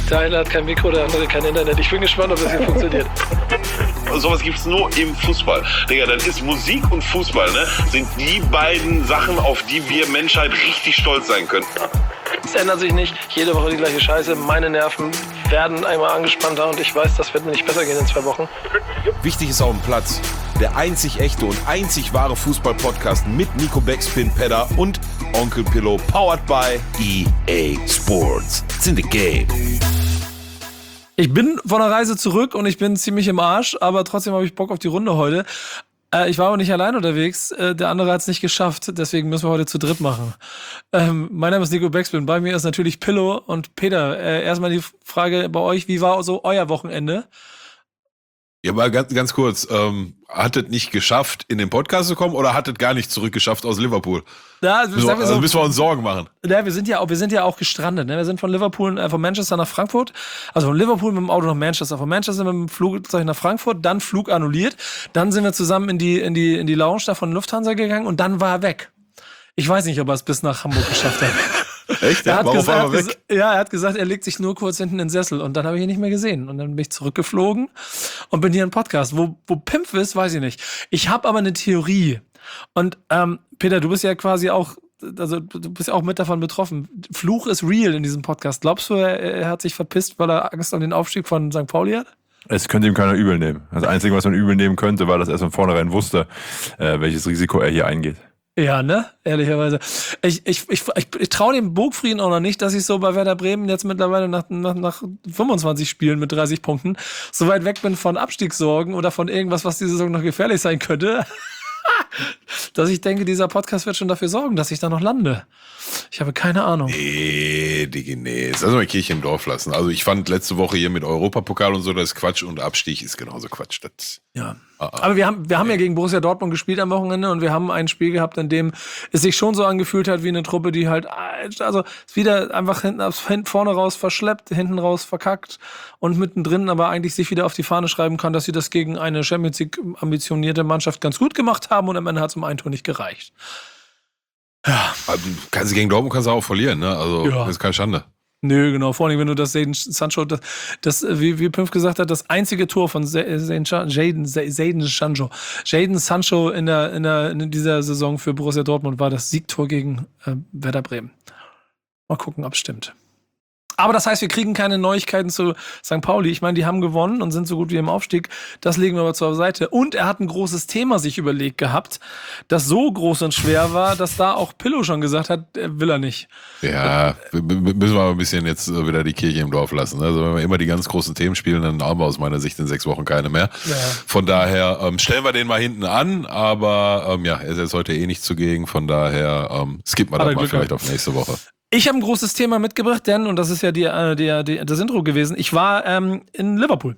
Der eine hat kein Mikro, der andere kein Internet. Ich bin gespannt, ob das hier funktioniert. Sowas gibt's nur im Fußball. Digga, dann ist Musik und Fußball, ne, sind die beiden Sachen, auf die wir Menschheit richtig stolz sein können. Es ändert sich nicht. Jede Woche die gleiche Scheiße. Meine Nerven werden einmal angespannter und ich weiß, das wird mir nicht besser gehen in 2 Wochen. Wichtig ist auf dem Platz. Der einzig echte und einzig wahre Fußball-Podcast mit Nico Backspin, Pedder und Onkel Pillow, powered by EA Sports. It's in the game. Ich bin von der Reise zurück und ich bin ziemlich im Arsch, aber trotzdem habe ich Bock auf die Runde heute. Ich war aber nicht allein unterwegs, der andere hat es nicht geschafft, deswegen müssen wir heute zu dritt machen. Mein Name ist Nico Backspin, bei mir ist natürlich Pillow und Peter. Erstmal die Frage bei euch, wie war so euer Wochenende? Ja, aber ganz kurz, hattet nicht geschafft, in den Podcast zu kommen oder hattet gar nicht zurückgeschafft aus Liverpool? Ja, müssen wir uns Sorgen machen. Ja, wir sind ja auch gestrandet. Ne? Wir sind von Liverpool, von Manchester nach Frankfurt, also von Liverpool mit dem Auto nach Manchester, von Manchester mit dem Flugzeug nach Frankfurt, dann Flug annulliert, dann sind wir zusammen in die Lounge da von Lufthansa gegangen und dann war er weg. Ich weiß nicht, ob er es bis nach Hamburg geschafft hat. Echt? Er hat gesagt, er legt sich nur kurz hinten in den Sessel und dann habe ich ihn nicht mehr gesehen. Und dann bin ich zurückgeflogen und bin hier im Podcast. Wo Pimpf ist, weiß ich nicht. Ich habe aber eine Theorie. Und Peter, du bist ja quasi auch, also du bist ja auch mit davon betroffen. Fluch ist real in diesem Podcast. Glaubst du, er hat sich verpisst, weil er Angst um den Aufstieg von St. Pauli hat? Es könnte ihm keiner übel nehmen. Das Einzige, was man übel nehmen könnte, war, dass er von vornherein wusste, welches Risiko er hier eingeht. Ja, ne? Ehrlicherweise. Ich traue dem Burgfrieden auch noch nicht, dass ich so bei Werder Bremen jetzt mittlerweile nach 25 Spielen mit 30 Punkten so weit weg bin von Abstiegssorgen oder von irgendwas, was diese Saison noch gefährlich sein könnte, dass ich denke, dieser Podcast wird schon dafür sorgen, dass ich da noch lande. Ich habe keine Ahnung. Nee, Digi, nee. Das lassen wir Kirche im Dorf lassen. Also ich fand letzte Woche hier mit Europapokal und so, das ist Quatsch und Abstieg ist genauso Quatsch. Das ja. Aber wir haben ja gegen Borussia Dortmund gespielt am Wochenende und wir haben ein Spiel gehabt, in dem es sich schon so angefühlt hat wie eine Truppe, die halt, also wieder einfach vorne raus verschleppt, hinten raus verkackt und mittendrin aber eigentlich sich wieder auf die Fahne schreiben kann, dass sie das gegen eine Champions League ambitionierte Mannschaft ganz gut gemacht haben und am Ende hat es um ein Tor nicht gereicht. Ja. Gegen Dortmund kannst du auch verlieren, ne? Also das ist keine Schande. Nö, genau. Vor allem, wenn du das Jadon Sancho, das wie Pimpf gesagt hat, das einzige Tor von Jadon Sancho in dieser Saison für Borussia Dortmund war das Siegtor gegen Werder Bremen. Mal gucken, ob es stimmt. Aber das heißt, wir kriegen keine Neuigkeiten zu St. Pauli. Ich meine, die haben gewonnen und sind so gut wie im Aufstieg. Das legen wir aber zur Seite. Und er hat ein großes Thema sich überlegt gehabt, das so groß und schwer war, dass da auch Pillow schon gesagt hat, will er nicht. Ja, müssen wir aber ein bisschen jetzt wieder die Kirche im Dorf lassen. Also wenn wir immer die ganz großen Themen spielen, dann haben wir aus meiner Sicht in 6 Wochen keine mehr. Ja. Von daher stellen wir den mal hinten an, aber er ist jetzt heute eh nicht zugegen. Von daher skippen wir das mal vielleicht auf nächste Woche. Ich habe ein großes Thema mitgebracht, denn, und das ist ja das Intro gewesen, ich war in Liverpool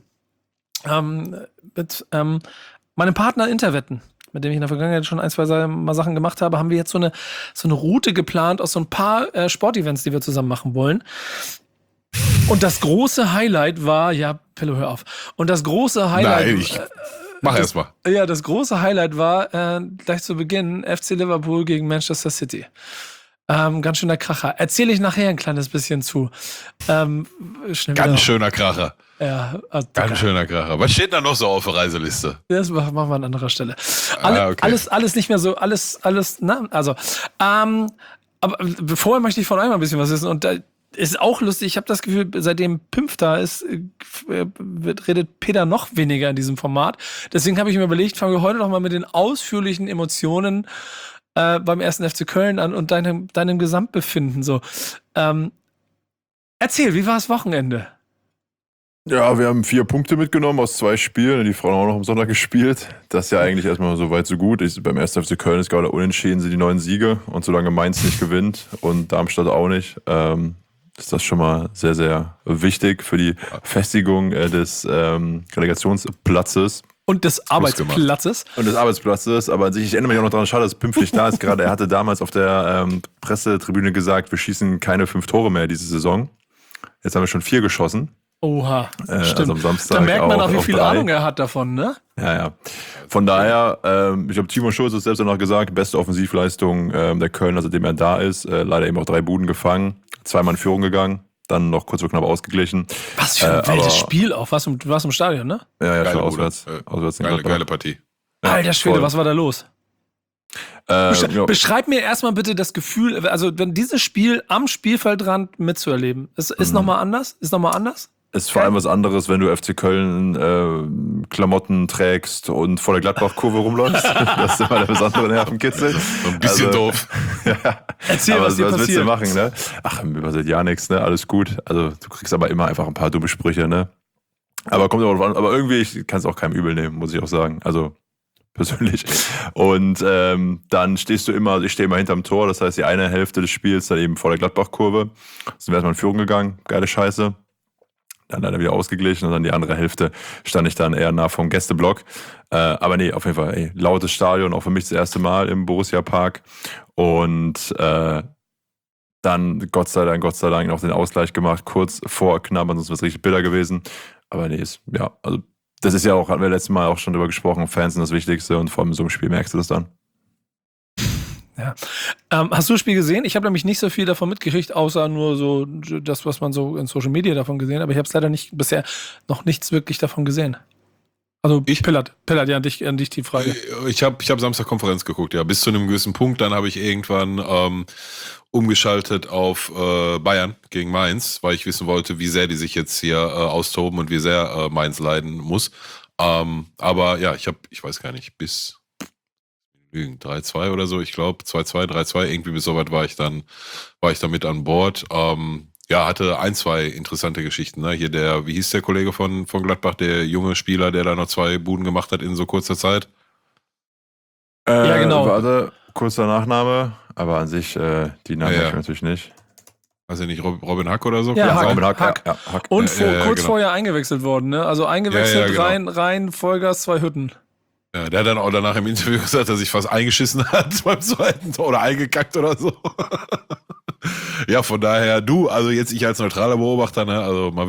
mit meinem Partner Interwetten, mit dem ich in der Vergangenheit schon 1-2 Mal Sachen gemacht habe, haben wir jetzt so eine Route geplant aus so ein paar Sportevents, die wir zusammen machen wollen. Und das große Highlight war, ja, Pillow, hör auf. Und das große Highlight... Nein, mach erst mal. Ja, das große Highlight war gleich zu Beginn FC Liverpool gegen Manchester City. Ganz schöner Kracher. Erzähle ich nachher ein kleines bisschen zu. Ganz schöner Kracher. Ja, ganz schöner Kracher. Was steht da noch so auf der Reiseliste? Das machen wir an anderer Stelle. Alles nicht mehr so, alles, na, also. Aber vorher möchte ich von euch mal ein bisschen was wissen. Und da ist auch lustig, ich habe das Gefühl, seitdem Pimpf da ist, redet Peter noch weniger in diesem Format. Deswegen habe ich mir überlegt, fangen wir heute noch mal mit den ausführlichen Emotionen beim 1. FC Köln an und deinem Gesamtbefinden so. Erzähl, wie war das Wochenende? Ja, wir haben 4 Punkte mitgenommen aus 2 Spielen. Die Frauen haben auch noch am Sonntag gespielt. Das ist ja eigentlich erstmal so weit, so gut. Beim 1. FC Köln ist gerade unentschieden, sind die 9 Siege. Und solange Mainz nicht gewinnt und Darmstadt auch nicht, ist das schon mal sehr, sehr wichtig für die Festigung des Relegationsplatzes. Und des Arbeitsplatzes. Aber an sich, ich erinnere mich auch noch daran, schade, dass Pimpf nicht da ist gerade. Er hatte damals auf der Pressetribüne gesagt, wir schießen keine 5 Tore mehr diese Saison. Jetzt haben wir schon 4 geschossen. Oha, stimmt. Also am Samstag da merkt man auch, wie viel 3. Ahnung er hat davon, ne? Ja. Von daher, ich glaube, Timo Schulz hat selbst auch noch gesagt, beste Offensivleistung der Köln, seitdem er da ist. Leider eben auch 3 Buden gefangen, 2-mal in Führung gegangen. dann noch kurz vor knapp ausgeglichen. Was für ein wildes Spiel auch. Du warst im Stadion, ne? Ja, Geile schon auswärts. Geile Partie. Ja, Alter Schwede, was war da los? Beschreib mir erstmal bitte das Gefühl, also wenn dieses Spiel am Spielfeldrand mitzuerleben, ist nochmal anders? Ist vor allem was anderes, wenn du FC Köln Klamotten trägst und vor der Gladbach-Kurve rumläufst. Das ist immer der besondere Nervenkitzel. So ein bisschen doof. Ja. Erzähl, aber was dir willst passiert. du machen, ne? Ach, übersät ja nichts, ne? Alles gut. Also du kriegst aber immer einfach ein paar dumme Sprüche, ne? Aber kommt auch drauf an. Aber irgendwie, ich kann es auch keinem übel nehmen, muss ich auch sagen. Also persönlich. Und dann stehst du immer, ich stehe immer hinterm Tor, das heißt die eine Hälfte des Spiels dann eben vor der Gladbach-Kurve. Sind wir erstmal in Führung gegangen, geile Scheiße. Dann leider wieder ausgeglichen und dann die andere Hälfte stand ich dann eher nah vom Gästeblock. Aber nee, auf jeden Fall, lautes Stadion, auch für mich das erste Mal im Borussia-Park. Und dann Gott sei Dank noch den Ausgleich gemacht, kurz vor knapp, sonst wäre es richtig bitter gewesen. Aber nee, also das ist ja auch, hatten wir letztes Mal auch schon drüber gesprochen, Fans sind das Wichtigste und vor allem in so einem Spiel merkst du das dann. Ja. Hast du das Spiel gesehen? Ich habe nämlich nicht so viel davon mitgekriegt, außer nur so das, was man so in Social Media davon gesehen hat. Aber ich habe es leider bisher noch nichts wirklich davon gesehen. Also Pillard, ja, an dich die Frage. Ich hab Samstag Konferenz geguckt, ja, bis zu einem gewissen Punkt. Dann habe ich irgendwann umgeschaltet auf Bayern gegen Mainz, weil ich wissen wollte, wie sehr die sich jetzt hier austoben und wie sehr Mainz leiden muss. Aber ja, ich weiß gar nicht, bis 3-2 oder so, ich glaube 2-2, 3-2, irgendwie bis soweit war ich dann mit an Bord. Hatte 1-2 interessante Geschichten. Ne? Hier wie hieß der Kollege von Gladbach, der junge Spieler, der da noch 2 Buden gemacht hat in so kurzer Zeit? Ja, genau. Warte, kurzer Nachname, aber an sich, die Namen ich natürlich nicht. Weiß ich nicht, Robin Hack oder so? Ja, Robin Hack. Hack. Und kurz vorher eingewechselt worden, ne? Also eingewechselt, genau. rein, Vollgas, 2 Hütten. Ja, der hat dann auch danach im Interview gesagt, dass er sich fast eingeschissen hat beim zweiten Tor oder eingekackt oder so. Ja, von daher, also jetzt ich als neutraler Beobachter, ne, also mal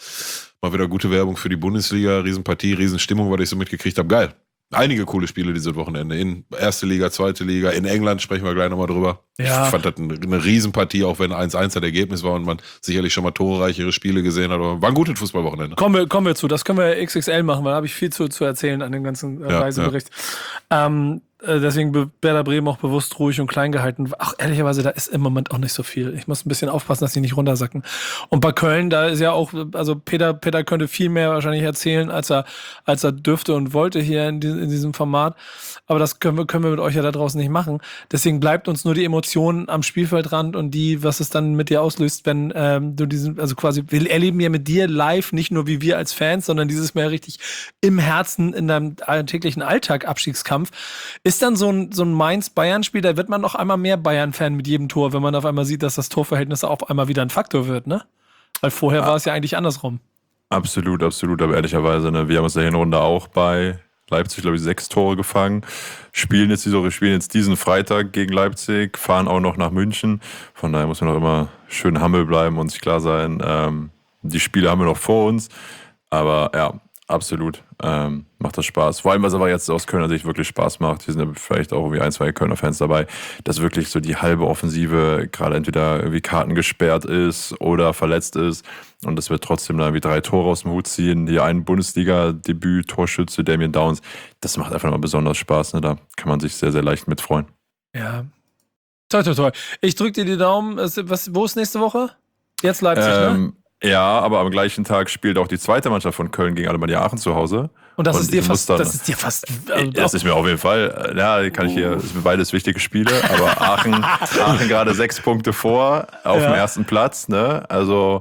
wieder gute Werbung für die Bundesliga, Riesenpartie, Riesenstimmung, was ich so mitgekriegt habe. Geil. Einige coole Spiele dieses Wochenende. In erste Liga, zweite Liga, in England sprechen wir gleich nochmal drüber. Ja. Ich fand das eine Riesenpartie, auch wenn 1-1 das Ergebnis war und man sicherlich schon mal torreichere Spiele gesehen hat. Aber war ein gutes Fußballwochenende. Kommen wir zu. Das können wir XXL machen, weil da habe ich viel zu erzählen an dem ganzen Reisebericht. Ja. Deswegen Werder Bremen auch bewusst ruhig und klein gehalten. Ach, ehrlicherweise, da ist im Moment auch nicht so viel. Ich muss ein bisschen aufpassen, dass die nicht runtersacken. Und bei Köln, da ist ja auch, also Peter könnte viel mehr wahrscheinlich erzählen, als er dürfte und wollte hier in diesem Format. Aber das können wir mit euch ja da draußen nicht machen. Deswegen bleibt uns nur die Emotionen am Spielfeldrand und was es dann mit dir auslöst, wenn du wir erleben ja mit dir live, nicht nur wie wir als Fans, sondern dieses Mal richtig im Herzen in deinem täglichen Alltag Abstiegskampf. Ist dann so ein Mainz-Bayern-Spiel, da wird man noch einmal mehr Bayern-Fan mit jedem Tor, wenn man auf einmal sieht, dass das Torverhältnis auf einmal wieder ein Faktor wird, ne? Weil vorher war es ja eigentlich andersrum. Absolut, aber ehrlicherweise, ne, wir haben uns in der Hinrunde auch bei Leipzig, glaube ich, 6 Tore gefangen, spielen jetzt diesen Freitag gegen Leipzig, fahren auch noch nach München, von daher muss man auch immer schön humble bleiben und sich klar sein, die Spiele haben wir noch vor uns, aber ja, absolut, macht das Spaß. Vor allem, was aber jetzt aus Kölner Sicht wirklich Spaß macht, hier sind ja vielleicht auch irgendwie 1, 2 Kölner Fans dabei, dass wirklich so die halbe Offensive gerade entweder irgendwie Karten gesperrt ist oder verletzt ist und dass wir trotzdem da irgendwie 3 Tore aus dem Hut ziehen. Hier ein Bundesliga-Debüt, Torschütze, Damien Downs, das macht einfach mal besonders Spaß. Ne? Da kann man sich sehr, sehr leicht mitfreuen. Ja. Toi. Ich drücke dir die Daumen. Wo ist nächste Woche? Jetzt Leipzig, ne? Ja, aber am gleichen Tag spielt auch die zweite Mannschaft von Köln gegen Alemannia Aachen zu Hause. Und das ist dir fast. Das ist mir auf jeden Fall. Ja, das sind beides wichtige Spiele, aber Aachen gerade 6 Punkte vor auf dem ersten Platz, ne? Also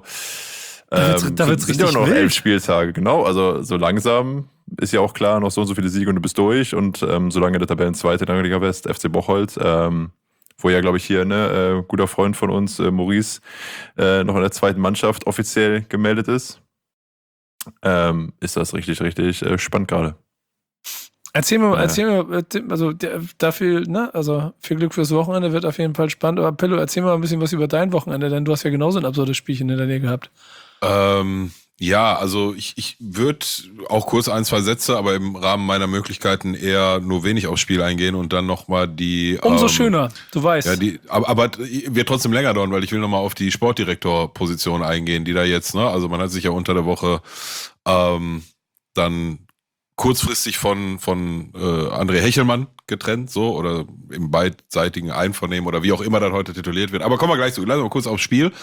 da wird's sind ja noch 11 Spieltage, genau. Also so langsam ist ja auch klar, noch so und so viele Siege und du bist durch. Und solange der Tabellenzweite in der Liga West, FC Bocholt, wo ja, glaube ich, hier guter Freund von uns, Maurice, noch in der zweiten Mannschaft offiziell gemeldet ist, ist das richtig, richtig spannend gerade. Erzähl mir, also dafür, ne, also viel Glück fürs Wochenende, wird auf jeden Fall spannend. Aber Pillow, erzähl mal ein bisschen was über dein Wochenende, denn du hast ja genauso ein absurdes Spielchen hinter dir gehabt. Ja, also ich würde auch kurz 1, 2 Sätze, aber im Rahmen meiner Möglichkeiten eher nur wenig aufs Spiel eingehen und dann nochmal die... Umso schöner, du weißt. Ja, aber wird trotzdem länger dauern, weil ich will nochmal auf die Sportdirektor-Position eingehen, die da jetzt, ne, also man hat sich ja unter der Woche dann kurzfristig von André Hechelmann getrennt, so, oder im beidseitigen Einvernehmen oder wie auch immer das heute tituliert wird. Aber kommen wir gleich zu. Lass mal kurz aufs Spiel.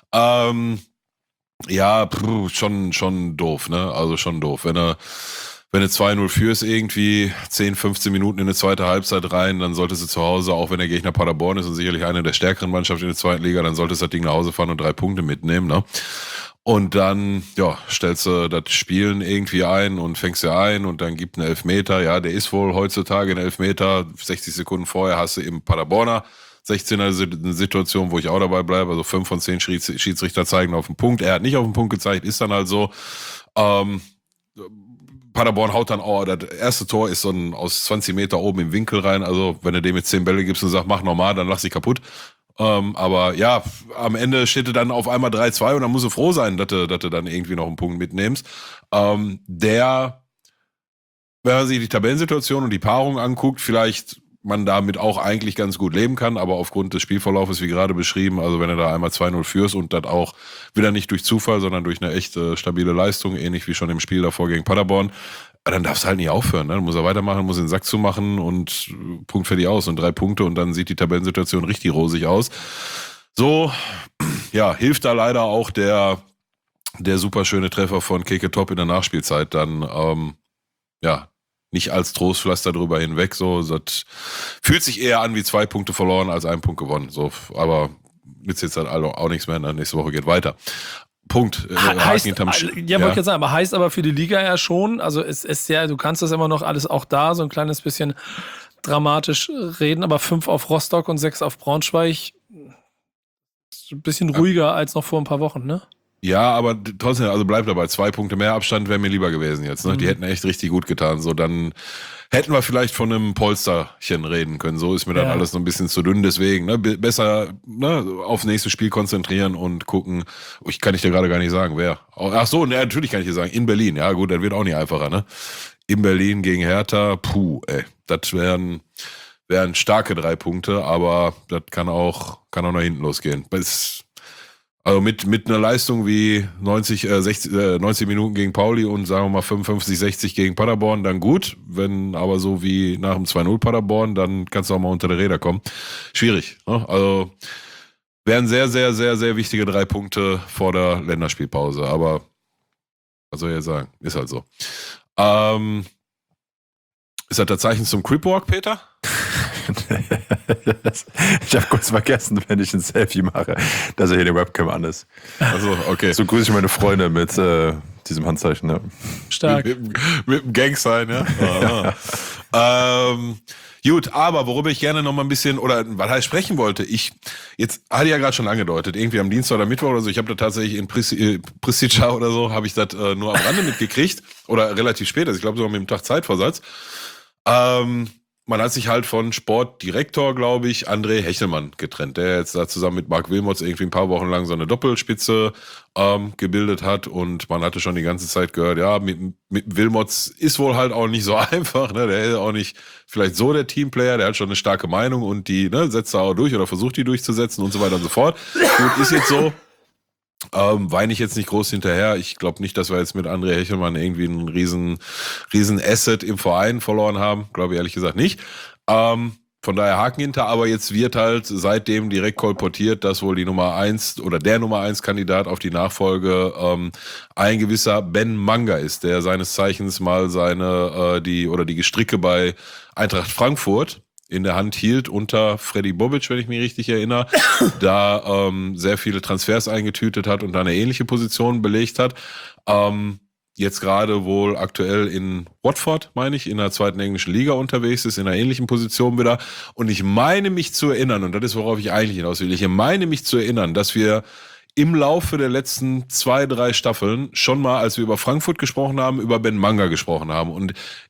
Ja, schon doof, ne? Also schon doof. Wenn du 2-0 führst, irgendwie 10, 15 Minuten in eine zweite Halbzeit rein, dann solltest du zu Hause, auch wenn der Gegner Paderborn ist und sicherlich eine der stärkeren Mannschaften in der zweiten Liga, dann solltest du das Ding nach Hause fahren und 3 Punkte mitnehmen, ne? Und dann, ja, stellst du das Spielen irgendwie ein und fängst ja ein und dann gibt einen Elfmeter. Ja, der ist wohl heutzutage ein Elfmeter. 60 Sekunden vorher hast du im Paderborner 16er Situation, wo ich auch dabei bleibe. Also 5 von 10 Schiedsrichter zeigen auf den Punkt. Er hat nicht auf den Punkt gezeigt, ist dann halt so. Paderborn haut dann, das erste Tor ist so aus 20 Meter oben im Winkel rein. Also wenn du dem jetzt 10 Bälle gibst und sagst, mach normal, dann lass sie kaputt. Aber ja, am Ende steht er dann auf einmal 3-2 und dann musst du froh sein, dass du dann irgendwie noch einen Punkt mitnimmst. Wenn man sich die Tabellensituation und die Paarung anguckt, vielleicht man damit auch eigentlich ganz gut leben kann, aber aufgrund des Spielverlaufes, wie gerade beschrieben, also wenn du da einmal 2-0 führst und das auch wieder nicht durch Zufall, sondern durch eine echte stabile Leistung, ähnlich wie schon im Spiel davor gegen Paderborn, dann darfst du halt nicht aufhören. Ne? Dann muss er weitermachen, muss den Sack zumachen und Punkt fertig aus und 3 Punkte und dann sieht die Tabellensituation richtig rosig aus. So, ja, hilft da leider auch der super schöne Treffer von Keke Top in der Nachspielzeit dann, ja, nicht als Trostpflaster drüber hinweg. So, das fühlt sich eher an wie 2 Punkte verloren als 1 Punkt gewonnen. So, aber nützt jetzt halt auch nichts mehr. Nächste Woche geht weiter. Punkt. Heißt, wollte ich jetzt sagen, aber heißt aber für die Liga ja schon, also es ist ja, du kannst das immer noch alles auch da so ein kleines bisschen dramatisch reden, aber 5 auf Rostock und 6 auf Braunschweig ist ein bisschen ruhiger als noch vor ein paar Wochen, ne? Ja, aber trotzdem, also bleibt dabei, 2 Punkte mehr Abstand wäre mir lieber gewesen jetzt. Ne? Die hätten echt richtig gut getan. So, dann hätten wir vielleicht von einem Polsterchen reden können. So ist mir dann alles noch ein bisschen zu dünn. Deswegen, ne, besser aufs nächste Spiel konzentrieren und gucken. Ich kann dir gerade gar nicht sagen, wer. Ach so, ne, natürlich kann ich dir sagen, in Berlin. Ja gut, das wird auch nicht einfacher. Ne? In Berlin gegen Hertha, das wären starke 3 Punkte, aber das kann auch nach hinten losgehen. Also mit einer Leistung wie 90 Minuten gegen Pauli und sagen wir mal 55, 60 gegen Paderborn, dann gut. Wenn aber so wie nach dem 2-0 Paderborn, dann kannst du auch mal unter die Räder kommen. Schwierig. Ne? Also wären sehr, sehr, sehr, sehr wichtige 3 Punkte vor der Länderspielpause. Aber was soll ich jetzt sagen? Ist halt so. Ist das der Zeichen zum Cripwalk, Peter? Ich habe kurz vergessen, wenn ich ein Selfie mache, dass er hier die Webcam an ist. Also, okay. So grüße ich meine Freunde mit diesem Handzeichen. Ja. Stark. Mit dem Gangsign, ja. Gut, aber worüber ich gerne noch mal ein bisschen, oder was heißt sprechen wollte, jetzt hatte ich ja gerade schon angedeutet, irgendwie am Dienstag oder Mittwoch oder so, ich habe da tatsächlich in Pristica oder so, habe ich das nur am Rande mitgekriegt, oder relativ spät, also ich glaube sogar mit dem Tag Zeitversatz. Man hat sich halt von Sportdirektor, glaube ich, André Hechelmann getrennt, der jetzt da zusammen mit Marc Wilmots irgendwie ein paar Wochen lang so eine Doppelspitze gebildet hat und man hatte schon die ganze Zeit gehört, ja, mit Wilmots ist wohl halt auch nicht so einfach, ne? Der ist auch nicht vielleicht so der Teamplayer, der hat schon eine starke Meinung und die setzt er auch durch oder versucht die durchzusetzen und so weiter und so fort. Und ist jetzt so, weine ich jetzt nicht groß hinterher. Ich glaube nicht, dass wir jetzt mit André Hechelmann irgendwie einen riesen Asset im Verein verloren haben. Glaube ich ehrlich gesagt nicht. Von daher Haken hinter, aber jetzt wird halt seitdem direkt kolportiert, dass wohl die Nummer 1 oder der Nummer 1 Kandidat auf die Nachfolge ein gewisser Ben Manga ist, der seines Zeichens mal die Gestricke bei Eintracht Frankfurt in der Hand hielt unter Freddy Bobic, wenn ich mich richtig erinnere, da sehr viele Transfers eingetütet hat und da eine ähnliche Position belegt hat. Jetzt gerade wohl aktuell in Watford, meine ich, in der 2. englischen Liga unterwegs ist, in einer ähnlichen Position wieder. Und ich meine mich zu erinnern, und das ist, worauf ich eigentlich hinaus will, ich meine mich zu erinnern, dass wir im Laufe der letzten 2, 3 Staffeln schon mal, als wir über Frankfurt gesprochen haben, über Ben Manga gesprochen haben. Und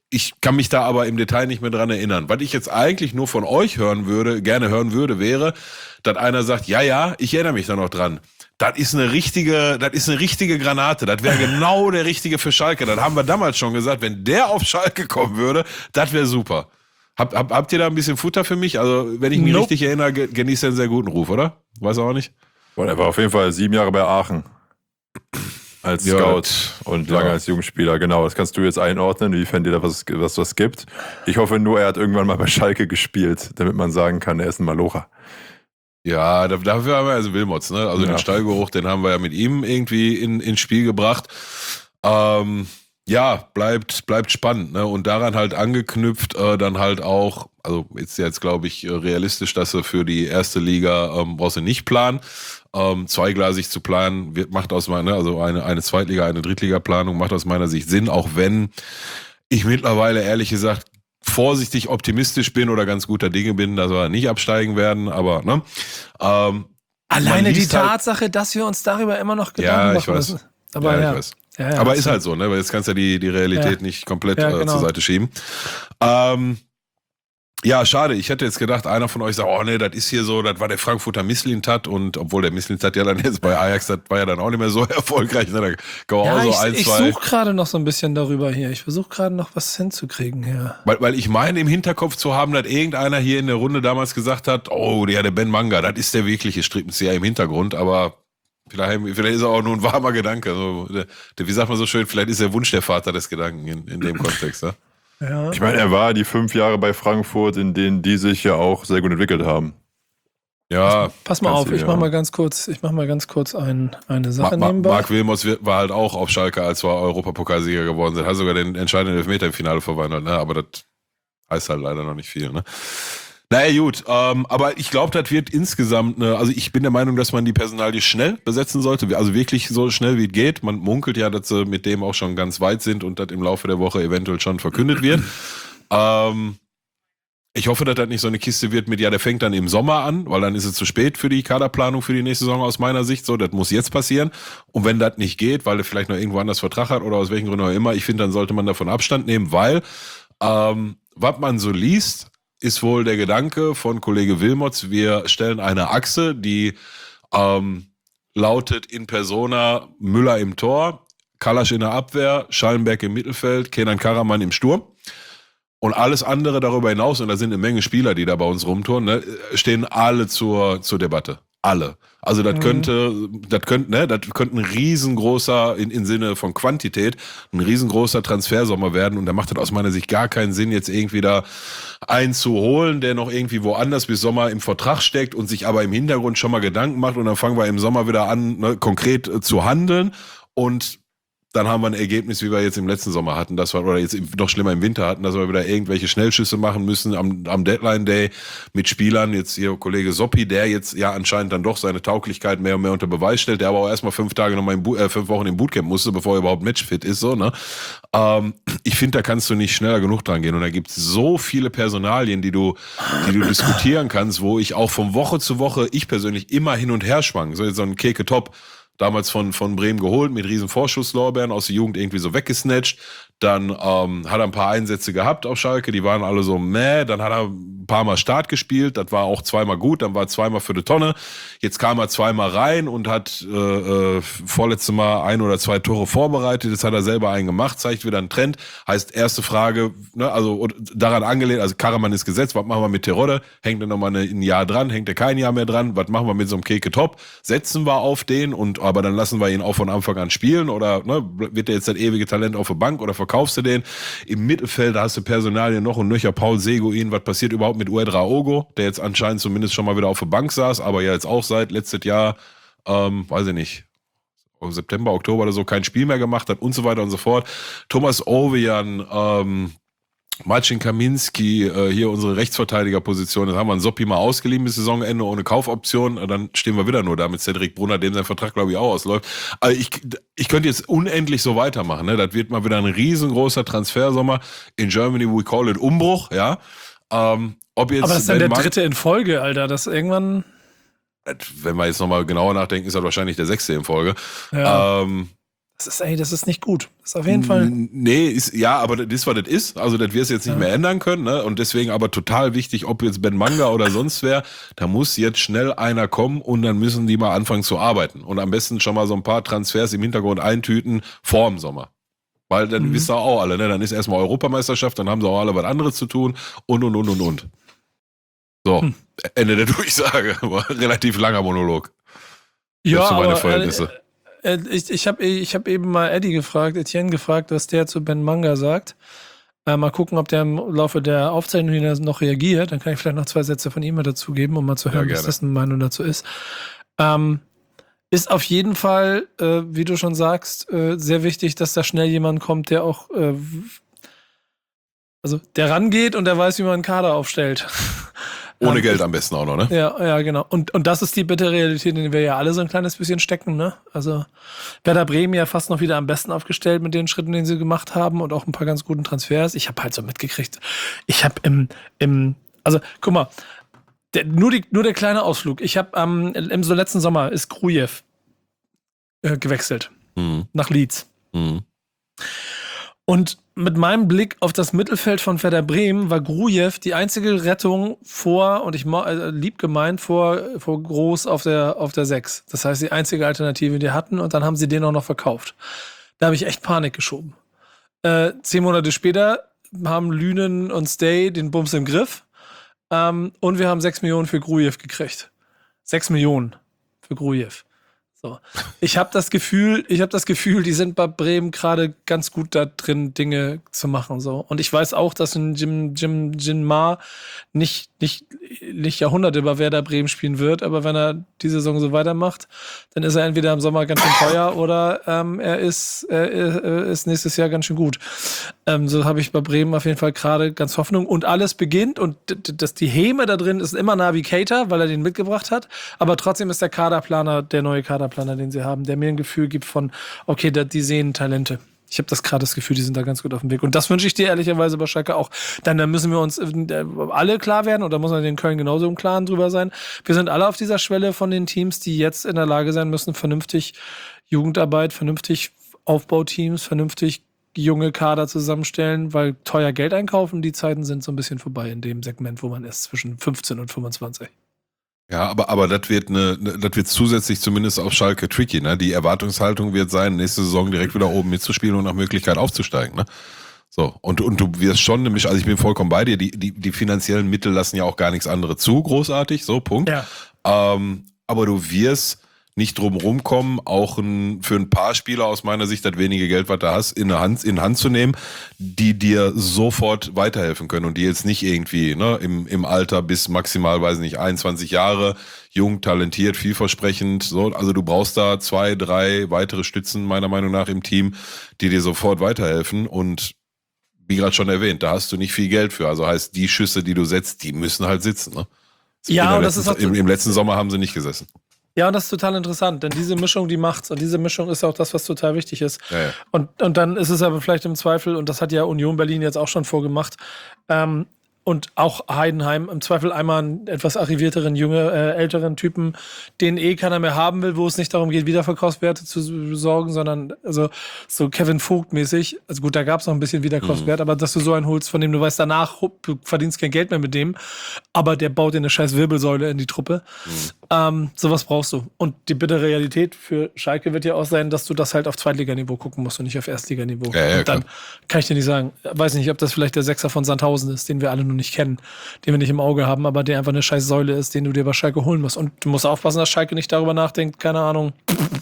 Ich kann mich da aber im Detail nicht mehr dran erinnern. Was ich jetzt eigentlich nur von euch gerne hören würde, wäre, dass einer sagt, ja, ich erinnere mich da noch dran. Das ist eine richtige Granate. Das wäre genau der richtige für Schalke. Das haben wir damals schon gesagt, wenn der auf Schalke kommen würde, das wäre super. Habt ihr da ein bisschen Futter für mich? Also, wenn ich mich richtig erinnere, genießt er einen sehr guten Ruf, oder? Weiß auch nicht. Und er war auf jeden Fall 7 Jahre bei Aachen. Als Scout und lange als Jugendspieler, genau. Das kannst du jetzt einordnen, inwiefern dir da was gibt. Ich hoffe nur, er hat irgendwann mal bei Schalke gespielt, damit man sagen kann, er ist ein Malocher. Ja, dafür haben wir also Wilmots, ne? Also den Stallgeruch, den haben wir ja mit ihm irgendwie ins Spiel gebracht. Bleibt spannend, ne? Und daran halt angeknüpft, dann halt auch, also ist jetzt glaube ich realistisch, dass er für die erste Liga brauchst du nicht planen. Zweigleisig zu planen macht aus meiner, also eine Zweitliga, eine Drittliga-Planung macht aus meiner Sicht Sinn, auch wenn ich mittlerweile ehrlich gesagt vorsichtig optimistisch bin oder ganz guter Dinge bin, dass wir nicht absteigen werden, aber ne. Alleine die Tatsache, dass wir uns darüber immer noch Gedanken machen müssen. Aber ich weiß. Ja, aber ist halt so, ne? Weil jetzt kannst du ja die Realität nicht komplett zur Seite schieben. Ja, schade. Ich hätte jetzt gedacht, einer von euch sagt, oh nee, das ist hier so, das war der Frankfurter Mislintat und obwohl der Mislintat ja dann jetzt bei Ajax, das war ja dann auch nicht mehr so erfolgreich. Ne? Ich suche gerade noch so ein bisschen darüber hier. Ich versuche gerade noch was hinzukriegen hier. Weil ich meine im Hinterkopf zu haben, dass irgendeiner hier in der Runde damals gesagt hat, oh, der Ben Manga, das ist der wirkliche Strippenzieher im Hintergrund, aber vielleicht ist er auch nur ein warmer Gedanke. Also, wie sagt man so schön, vielleicht ist der Wunsch der Vater des Gedanken in dem Kontext, ne? Ja. Ich meine, er war die 5 Jahre bei Frankfurt, in denen die sich ja auch sehr gut entwickelt haben. Ja. Pass mal auf, ich mach mal ganz kurz eine Sache nebenbei. Marc Wilmots war halt auch auf Schalke, als wir Europapokalsieger geworden sind. Hat sogar den entscheidenden Elfmeter im Finale verwandelt, ne? Aber das heißt halt leider noch nicht viel, ne? Naja, gut, aber ich glaube, das wird insgesamt also ich bin der Meinung, dass man die Personalie schnell besetzen sollte, also wirklich so schnell wie es geht. Man munkelt ja, dass sie mit dem auch schon ganz weit sind und das im Laufe der Woche eventuell schon verkündet wird. Ich hoffe, dass das nicht so eine Kiste wird mit, der fängt dann im Sommer an, weil dann ist es zu spät für die Kaderplanung für die nächste Saison aus meiner Sicht. So, das muss jetzt passieren. Und wenn das nicht geht, weil er vielleicht noch irgendwo anders Vertrag hat oder aus welchen Gründen auch immer, ich finde, dann sollte man davon Abstand nehmen, weil was man so liest, ist wohl der Gedanke von Kollege Wilmots, wir stellen eine Achse, die lautet in Persona Müller im Tor, Kalasch in der Abwehr, Schallenberg im Mittelfeld, Kenan Karaman im Sturm. Und alles andere darüber hinaus, und da sind eine Menge Spieler, die da bei uns rumtouren, ne, stehen alle zur Debatte. Alle. Also das könnte ein riesengroßer, in Sinne von Quantität, ein riesengroßer Transfersommer werden. Und da macht das aus meiner Sicht gar keinen Sinn, jetzt irgendwie da einen zu holen, der noch irgendwie woanders bis Sommer im Vertrag steckt und sich aber im Hintergrund schon mal Gedanken macht. Und dann fangen wir im Sommer wieder an, ne, konkret zu handeln. Und dann haben wir ein Ergebnis, wie wir jetzt im letzten Sommer hatten, oder jetzt noch schlimmer im Winter hatten, dass wir wieder irgendwelche Schnellschüsse machen müssen am Deadline-Day mit Spielern. Jetzt hier Kollege Soppi, der jetzt ja anscheinend dann doch seine Tauglichkeit mehr und mehr unter Beweis stellt, der aber auch erstmal 5 Wochen im Bootcamp musste, bevor er überhaupt matchfit ist, so, ne? Ich finde, da kannst du nicht schneller genug dran gehen. Und da gibt es so viele Personalien, die du diskutieren kannst, wo ich auch von Woche zu Woche, ich persönlich immer hin und her schwank. So ein Keke Top. Damals von Bremen geholt, mit riesen Vorschusslorbeeren, aus der Jugend irgendwie so weggesnatcht. Dann hat er ein paar Einsätze gehabt auf Schalke, die waren alle so meh. Dann hat er ein paar Mal Start gespielt, das war auch 2-mal gut, dann war 2-mal für die Tonne. Jetzt kam er 2-mal rein und hat vorletztes Mal 1 oder 2 Tore vorbereitet. Jetzt hat er selber einen gemacht, zeigt wieder einen Trend. Heißt, erste Frage, ne, also daran angelehnt, also Karaman ist gesetzt, was machen wir mit Terodde? Hängt er nochmal ein Jahr dran? Hängt er kein Jahr mehr dran? Was machen wir mit so einem Keke Top? Setzen wir auf den, aber dann lassen wir ihn auch von Anfang an spielen, oder ne, wird er jetzt das ewige Talent auf der Bank oder verkaufst du den? Im Mittelfeld, da hast du Personalien noch und nöcher, Paul Seguin. Was passiert überhaupt mit Uedraogo, der jetzt anscheinend zumindest schon mal wieder auf der Bank saß, aber ja jetzt auch seit letztes Jahr, weiß ich nicht, September, Oktober oder so, kein Spiel mehr gemacht hat und so weiter und so fort. Thomas Ovejan, Marcin Kaminski, hier unsere Rechtsverteidigerposition, das haben wir einen Soppi mal ausgeliehen bis Saisonende ohne Kaufoption, dann stehen wir wieder nur da mit Cedric Brunner, dem sein Vertrag glaube ich auch ausläuft. Also ich könnte jetzt unendlich so weitermachen, ne? Das wird mal wieder ein riesengroßer Transfersommer. In Germany we call it Umbruch, ja. Aber das ist dann der dritte in Folge, Alter, das irgendwann... Wenn wir jetzt nochmal genauer nachdenken, ist das wahrscheinlich der 6. in Folge. Ja. Das ist nicht gut. Das ist auf jeden Fall. Nee, aber das ist, was das ist. Also, das wirst du jetzt nicht mehr ändern können, ne? Und deswegen aber total wichtig, ob jetzt Ben Manga oder sonst wer, da muss jetzt schnell einer kommen und dann müssen die mal anfangen zu arbeiten. Und am besten schon mal so ein paar Transfers im Hintergrund eintüten vor dem Sommer. Weil dann wisst ihr auch alle, ne? Dann ist erstmal Europameisterschaft, dann haben sie auch alle was anderes zu tun und. So, Ende der Durchsage. Relativ langer Monolog. Ja, für meine aber Verhältnisse. Ich hab eben mal Etienne gefragt, was der zu Ben Manga sagt. Mal gucken, ob der im Laufe der Aufzeichnung noch reagiert. Dann kann ich vielleicht noch 2 Sätze von ihm mit dazugeben, um mal zu hören, was dessen Meinung dazu ist. Ist auf jeden Fall, wie du schon sagst, sehr wichtig, dass da schnell jemand kommt, der auch der rangeht und der weiß, wie man einen Kader aufstellt. Ohne Geld am besten auch noch, ne? Ja, genau. Und das ist die bittere Realität, in der wir ja alle so ein kleines bisschen stecken, ne? Also Werder Bremen ja fast noch wieder am besten aufgestellt mit den Schritten, den sie gemacht haben und auch ein paar ganz guten Transfers. Ich habe halt so mitgekriegt. Ich habe also guck mal, nur der kleine Ausflug. Ich habe im so letzten Sommer ist Grujew gewechselt nach Leeds. Und mit meinem Blick auf das Mittelfeld von Werder Bremen war Grujew die einzige Rettung vor Groß auf der 6. Das heißt, die einzige Alternative, die hatten, und dann haben sie den auch noch verkauft. Da habe ich echt Panik geschoben. 10 Monate später haben Lünen und Stay den Bums im Griff. Und wir haben 6 Millionen für Grujew gekriegt. 6 Millionen für Grujew. So. Ich habe das Gefühl, die sind bei Bremen gerade ganz gut da drin, Dinge zu machen. So. Und ich weiß auch, dass ein Jim Ma nicht Jahrhunderte bei Werder Bremen spielen wird, aber wenn er die Saison so weitermacht, dann ist er entweder im Sommer ganz schön teuer oder er ist nächstes Jahr ganz schön gut. So habe ich bei Bremen auf jeden Fall gerade ganz Hoffnung. Und alles beginnt, und die Häme da drin ist immer Naby Keita, weil er den mitgebracht hat, aber trotzdem ist der neue Kaderplaner, den sie haben, der mir ein Gefühl gibt von, okay, die sehen Talente. Ich habe das Gefühl, die sind da ganz gut auf dem Weg. Und das wünsche ich dir ehrlicherweise bei Schalke auch. Dann müssen wir uns alle klar werden, und da muss man in Köln genauso im Klaren drüber sein. Wir sind alle auf dieser Schwelle von den Teams, die jetzt in der Lage sein müssen, vernünftig Jugendarbeit, vernünftig Aufbauteams, vernünftig junge Kader zusammenstellen, weil teuer Geld einkaufen, die Zeiten sind so ein bisschen vorbei in dem Segment, wo man ist, zwischen 15 und 25. Ja, aber das wird zusätzlich zumindest auf Schalke tricky, ne? Die Erwartungshaltung wird sein, nächste Saison direkt wieder oben mitzuspielen und nach Möglichkeit aufzusteigen, ne? So, und du wirst schon nämlich, also ich bin vollkommen bei dir, die finanziellen Mittel lassen ja auch gar nichts anderes zu, großartig, so, Punkt. Ja. Aber du wirst nicht drum rumkommen, auch für ein paar Spieler aus meiner Sicht das wenige Geld, was du hast, in Hand zu nehmen, die dir sofort weiterhelfen können und die jetzt nicht irgendwie, ne, im Alter bis maximal, weiß nicht, 21 Jahre, jung, talentiert, vielversprechend, so. Also du brauchst da 2, 3 weitere Stützen meiner Meinung nach im Team, die dir sofort weiterhelfen, und wie gerade schon erwähnt, da hast du nicht viel Geld für. Also heißt, die Schüsse, die du setzt, die müssen halt sitzen, ne? Ja, und das ist auch im letzten Sommer haben sie nicht gesessen. Ja, und das ist total interessant, denn diese Mischung, die macht's. Und diese Mischung ist auch das, was total wichtig ist. Ja. Und dann ist es aber vielleicht im Zweifel, und das hat ja Union Berlin jetzt auch schon vorgemacht, und auch Heidenheim, im Zweifel einmal einen etwas arrivierteren, älteren Typen, den keiner mehr haben will, wo es nicht darum geht, Wiederverkaufswerte zu besorgen, sondern also so Kevin Vogt-mäßig. Also gut, da gab es noch ein bisschen Wiederverkaufswert, aber dass du so einen holst, von dem du weißt, danach du verdienst kein Geld mehr mit dem, aber der baut dir eine scheiß Wirbelsäule in die Truppe. Sowas brauchst du. Und die bittere Realität für Schalke wird ja auch sein, dass du das halt auf Zweitliganiveau gucken musst und nicht auf Erstliganiveau. Ja, und dann kann ich dir nicht sagen, weiß nicht, ob das vielleicht der Sechser von Sandhausen ist, den wir alle noch nicht kennen, den wir nicht im Auge haben, aber der einfach eine scheiß Säule ist, den du dir bei Schalke holen musst. Und du musst aufpassen, dass Schalke nicht darüber nachdenkt, keine Ahnung,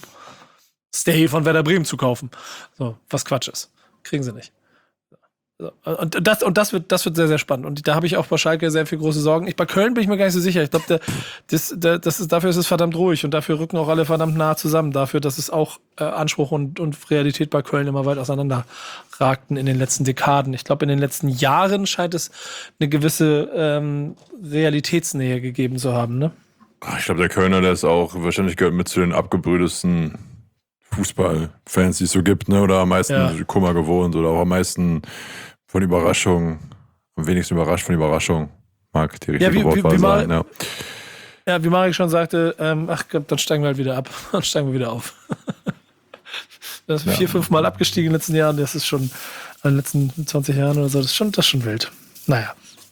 Stay von Werder Bremen zu kaufen. So, was Quatsch ist. Kriegen sie nicht. So. Und das wird sehr, sehr spannend. Und da habe ich auch bei Schalke sehr viel große Sorgen. Bei Köln bin ich mir gar nicht so sicher. Ich glaube, dafür ist es verdammt ruhig, und dafür rücken auch alle verdammt nah zusammen. Dafür, dass es auch Anspruch und Realität bei Köln immer weit auseinander ragten in den letzten Dekaden. Ich glaube, in den letzten Jahren scheint es eine gewisse Realitätsnähe gegeben zu haben, ne? Ich glaube, der Kölner, der ist auch wahrscheinlich gehört mit zu den abgebrühtesten Fußballfans, die es so gibt, ne? Oder am meisten Kummer gewohnt oder auch am meisten von Überraschung, am wenigsten überrascht von Überraschung. Mag die richtige Wortwahl sein, ja. Ja, wie Marek schon sagte, dann steigen wir halt wieder ab. Dann steigen wir wieder auf. Das ist 4-5 Mal abgestiegen in den letzten Jahren. Das ist schon in den letzten 20 Jahren oder so. Das ist schon wild. Naja.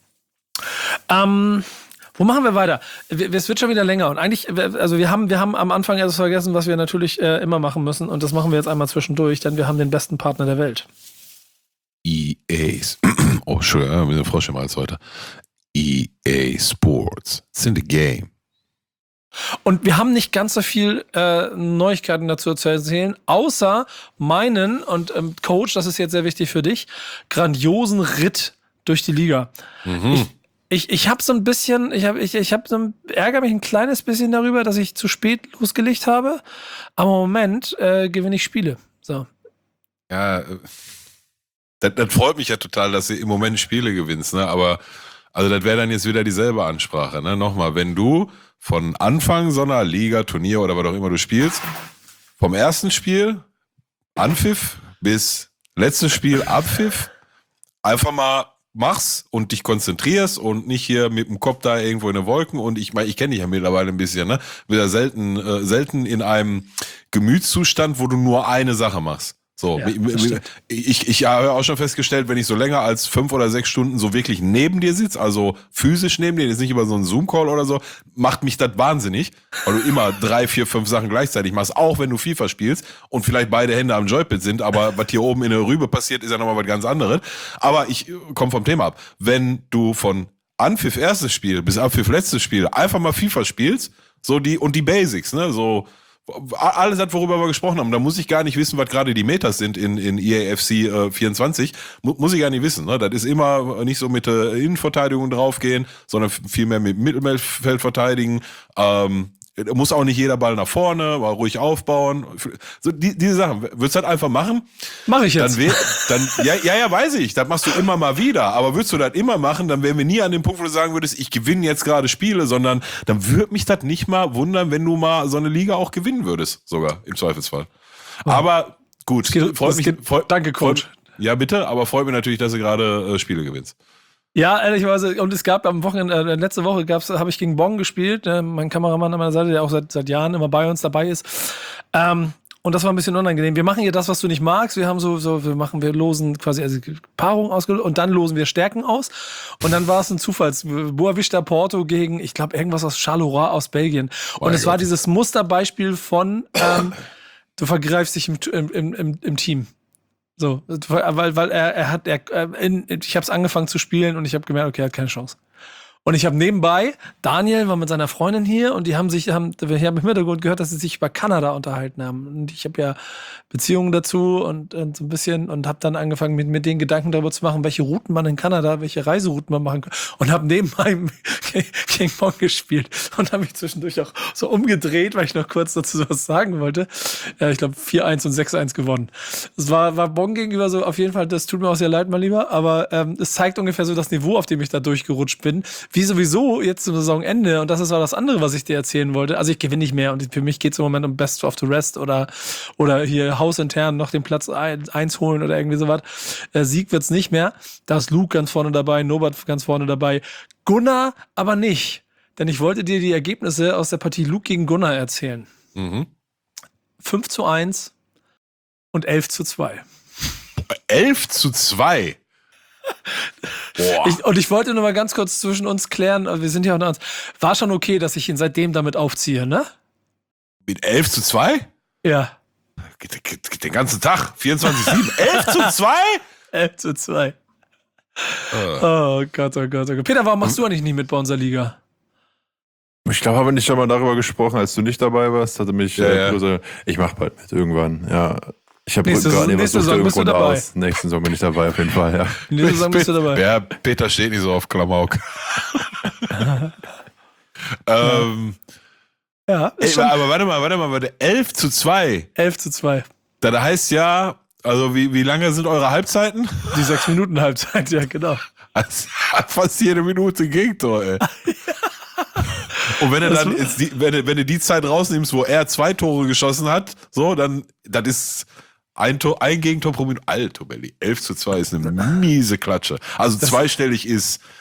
Wo machen wir weiter? Es wird schon wieder länger. Und eigentlich, also wir haben am Anfang etwas vergessen, was wir natürlich immer machen müssen. Und das machen wir jetzt einmal zwischendurch, denn wir haben den besten Partner der Welt. EA. Oh, Entschuldigung, ein bisschen Frosch im Hals heute. EA Sports. It's in the game. Und wir haben nicht ganz so viel Neuigkeiten dazu zu erzählen, außer meinen, und Coach, das ist jetzt sehr wichtig für dich, grandiosen Ritt durch die Liga. Mhm. Ich habe so ein bisschen, ärgere mich ein kleines bisschen darüber, dass ich zu spät losgelegt habe, aber im Moment gewinne ich Spiele. So. Ja, das freut mich ja total, dass du im Moment Spiele gewinnst, ne? Aber also das wäre dann jetzt wieder dieselbe Ansprache, ne? Nochmal, wenn du von Anfang so einer Liga, Turnier oder was auch immer du spielst, vom ersten Spiel Anpfiff bis letztes Spiel Abpfiff, einfach mal machst und dich konzentrierst und nicht hier mit dem Kopf da irgendwo in den Wolken. Und ich meine, ich kenne dich ja mittlerweile ein bisschen, ne? Wieder selten in einem Gemütszustand, wo du nur eine Sache machst. So, ja, ich habe auch schon festgestellt, wenn ich so länger als 5 oder 6 Stunden so wirklich neben dir sitze, also physisch neben dir, jetzt nicht über so einen Zoom-Call oder so, macht mich das wahnsinnig, weil du immer 3, 4, 5 Sachen gleichzeitig machst, auch wenn du FIFA spielst und vielleicht beide Hände am Joypad sind, aber was hier oben in der Rübe passiert, ist ja nochmal was ganz anderes. Aber ich komme vom Thema ab. Wenn du von Anpfiff erstes Spiel bis Abpfiff letztes Spiel einfach mal FIFA spielst, so die Basics, ne, so alles hat, worüber wir gesprochen haben. Da muss ich gar nicht wissen, was gerade die Metas sind in EAFC 24. Muss ich gar nicht wissen. Ne? Das ist immer nicht so mit der Innenverteidigung draufgehen, sondern vielmehr mit Mittelfeld verteidigen. Muss auch nicht jeder Ball nach vorne, mal ruhig aufbauen. So diese Sachen. Würdest du das einfach machen? Mach ich jetzt. Dann ja, weiß ich. Das machst du immer mal wieder. Aber würdest du das immer machen, dann wären wir nie an dem Punkt, wo du sagen würdest, ich gewinne jetzt gerade Spiele, sondern dann würde mich das nicht mal wundern, wenn du mal so eine Liga auch gewinnen würdest, sogar im Zweifelsfall. Oh. Aber gut, danke, Coach. Ja, bitte, aber freut mich natürlich, dass du gerade Spiele gewinnst. Ja, ehrlicherweise, und es gab am Wochenende, letzte Woche habe ich gegen Bonn gespielt, mein Kameramann an meiner Seite, der auch seit Jahren immer bei uns dabei ist. Und das war ein bisschen unangenehm. Wir machen hier das, was du nicht magst. Wir haben wir losen quasi Paarung ausgelöst und dann losen wir Stärken aus. Und dann war es ein Boavista Porto gegen, ich glaube, irgendwas aus Charleroi aus Belgien. Und es war dieses Musterbeispiel von, du vergreifst dich im Team. So, weil ich habe es angefangen zu spielen und ich habe gemerkt, okay, er hat keine Chance. Und ich habe nebenbei, Daniel war mit seiner Freundin hier und wir haben im Hintergrund gehört, dass sie sich über Kanada unterhalten haben. Und ich habe ja Beziehungen dazu und so ein bisschen und habe dann angefangen mit den Gedanken darüber zu machen, welche Routen man in Kanada, welche Reiserouten man machen kann. Und habe nebenbei gegen Bonn gespielt und habe mich zwischendurch auch so umgedreht, weil ich noch kurz dazu was sagen wollte. Ja, ich glaube 4-1 und 6-1 gewonnen. Es war Bonn gegenüber so auf jeden Fall, das tut mir auch sehr leid, mein Lieber, aber es zeigt ungefähr so das Niveau, auf dem ich da durchgerutscht bin. Wie sowieso jetzt zum Saisonende, und das ist auch das andere, was ich dir erzählen wollte. Also ich gewinne nicht mehr und für mich geht es im Moment um Best of the Rest oder hier hausintern noch den Platz 1 holen oder irgendwie sowas. Sieg wird's nicht mehr. Da ist Luke ganz vorne dabei, Norbert ganz vorne dabei. Gunnar aber nicht. Denn ich wollte dir die Ergebnisse aus der Partie Luke gegen Gunnar erzählen. 5-1 und 11-2. 11-2? Und ich wollte nur mal ganz kurz zwischen uns klären, wir sind ja unter uns, war schon okay, dass ich ihn seitdem damit aufziehe, ne? Mit 11-2? Ja. Den ganzen Tag, 24/7, 11-2? 11-2. Oh Gott, oh Gott, oh Gott. Peter, warum machst du eigentlich nicht mit bei unserer Liga? Ich glaube, haben wir nicht einmal darüber gesprochen, als du nicht dabei warst, hatte mich so, ich mach bald mit irgendwann, ja. Ich habe gerade was irgendwo aus. Nächsten Saison bin ich dabei auf jeden Fall, ja. Nächste Saison bist du dabei. Ja, Peter steht nicht so auf Klamauk. Ja, aber warte mal, 11-2. 11-2. Das heißt ja, also wie lange sind eure Halbzeiten? Die 6 Minuten Halbzeit, ja genau. Also, fast jede Minute Gegentor, ey. Und wenn wenn du die Zeit rausnimmst, wo er 2 Tore geschossen hat, so, dann, das ist ein Gegentor pro Minute. Alter, Belli, 11-2 ist eine miese Klatsche. Also zweistellig ist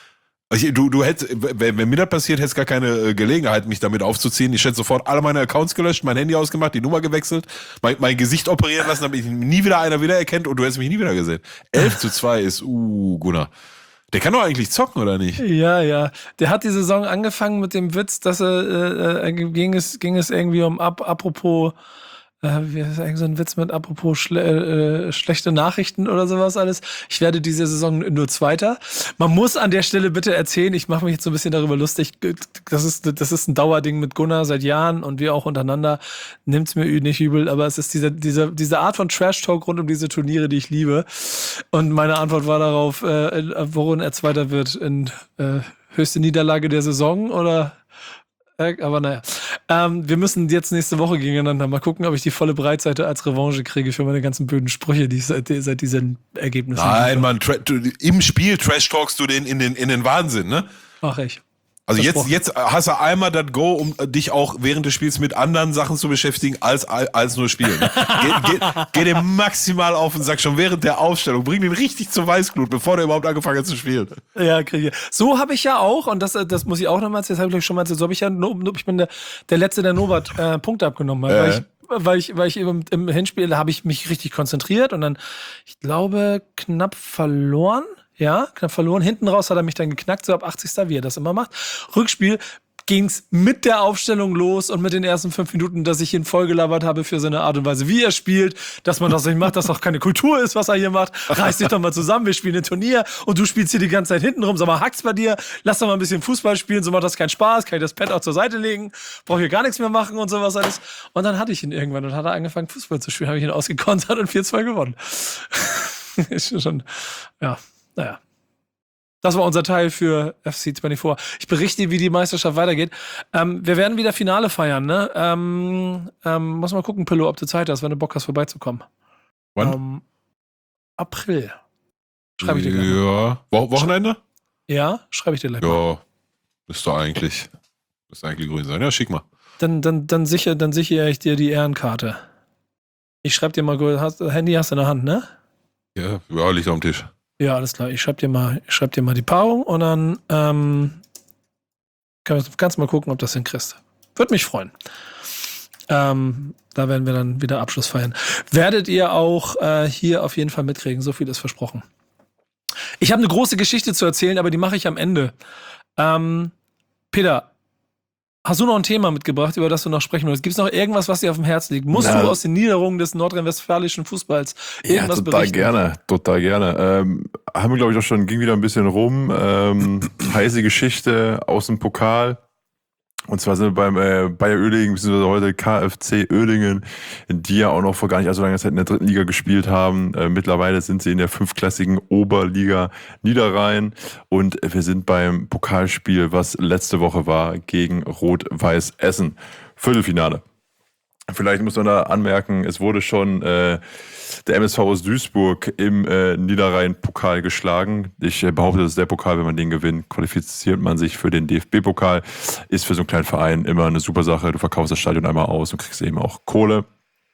Du hättest, wenn mir das passiert, hättest gar keine Gelegenheit, mich damit aufzuziehen. Ich hätte sofort alle meine Accounts gelöscht, mein Handy ausgemacht, die Nummer gewechselt, mein Gesicht operieren lassen, damit ich nie wieder einer wiedererkennt und du hättest mich nie wieder gesehen. 11:2 ist, Gunnar. Der kann doch eigentlich zocken, oder nicht? Ja. Der hat die Saison angefangen mit dem Witz, dass ging es irgendwie um apropos wie ist eigentlich so ein Witz mit apropos schlechte Nachrichten oder sowas alles. Ich werde diese Saison nur Zweiter. Man muss an der Stelle bitte erzählen, ich mache mich jetzt so ein bisschen darüber lustig, das ist ein Dauerding mit Gunnar seit Jahren und wir auch untereinander. Nimmt's mir nicht übel, aber es ist diese Art von Trash-Talk rund um diese Turniere, die ich liebe. Und meine Antwort war darauf, worin er Zweiter wird, in höchste Niederlage der Saison oder... Aber naja, wir müssen jetzt nächste Woche gegeneinander mal gucken, ob ich die volle Breitseite als Revanche kriege für meine ganzen blöden Sprüche, die ich seit diesen Ergebnissen Nein, Mann, im Spiel trash-talkst du den in den Wahnsinn, ne? Mach ich. Also jetzt hast du einmal das Go, um dich auch während des Spiels mit anderen Sachen zu beschäftigen, als nur Spielen. Geh dir maximal auf den Sack, schon während der Aufstellung. Bring den richtig zur Weißglut, bevor der überhaupt angefangen hat zu spielen. Ja, kriege ich. So habe ich ja auch, und das muss ich auch nochmal erzählen, das habe ich schon mal erzählt, so habe ich ja, ich bin der Letzte, der Norbert Punkte abgenommen hat, weil ich eben im Hinspiel, da habe ich mich richtig konzentriert und dann, ich glaube, knapp verloren. Ja, knapp verloren. Hinten raus hat er mich dann geknackt, so ab 80. wie er das immer macht. Rückspiel ging's mit der Aufstellung los und mit den ersten 5 Minuten, dass ich ihn vollgelabert habe für seine Art und Weise, wie er spielt, dass man das nicht macht, dass doch keine Kultur ist, was er hier macht. Reiß dich doch mal zusammen, wir spielen ein Turnier und du spielst hier die ganze Zeit hinten rum. Sag mal, hackt's bei dir? Lass doch mal ein bisschen Fußball spielen, so macht das keinen Spaß, kann ich das Pad auch zur Seite legen, brauche hier gar nichts mehr machen und sowas alles. Und dann hatte ich ihn irgendwann und hat er angefangen Fußball zu spielen, habe ich ihn ausgekontert und 4-2 gewonnen. Ist schon, ja. Naja. Das war unser Teil für FC24. Ich berichte, wie die Meisterschaft weitergeht. Wir werden wieder Finale feiern, ne? Muss mal gucken, Pillow, ob du Zeit hast, wenn du Bock hast, vorbeizukommen. Wann? April. Schreibe ich dir gleich. Ja. Wochenende? Ja, schreibe ich dir gleich. Ja, müsste eigentlich grün sein. Ja, schick mal. Dann sichere ich dir die Ehrenkarte. Ich schreibe dir mal, Handy hast du in der Hand, ne? Ja, liegt auf dem Tisch. Ja, alles klar. Ich schreib dir mal die Paarung und dann kannst du mal gucken, ob du das hinkriegst. Würde mich freuen. Da werden wir dann wieder Abschluss feiern. Werdet ihr auch hier auf jeden Fall mitkriegen. So viel ist versprochen. Ich habe eine große Geschichte zu erzählen, aber die mache ich am Ende. Peter, hast du noch ein Thema mitgebracht, über das du noch sprechen willst? Gibt es noch irgendwas, was dir auf dem Herzen liegt? Musst du aus den Niederungen des nordrhein-westfälischen Fußballs irgendwas berichten? Total gerne. Haben wir, glaube ich, auch schon, ging wieder ein bisschen rum. Heiße Geschichte aus dem Pokal. Und zwar sind wir beim Bayer Uerdingen, beziehungsweise heute KFC Uerdingen, die ja auch noch vor gar nicht allzu langer Zeit in der 3. Liga gespielt haben. Mittlerweile sind sie in der 5-klassigen Oberliga Niederrhein. Und wir sind beim Pokalspiel, was letzte Woche war, gegen Rot-Weiß Essen. Viertelfinale. Vielleicht muss man da anmerken, es wurde schon der MSV aus Duisburg im Niederrhein-Pokal geschlagen. Ich behaupte, das ist der Pokal, wenn man den gewinnt, qualifiziert man sich für den DFB-Pokal. Ist für so einen kleinen Verein immer eine super Sache. Du verkaufst das Stadion einmal aus und kriegst eben auch Kohle.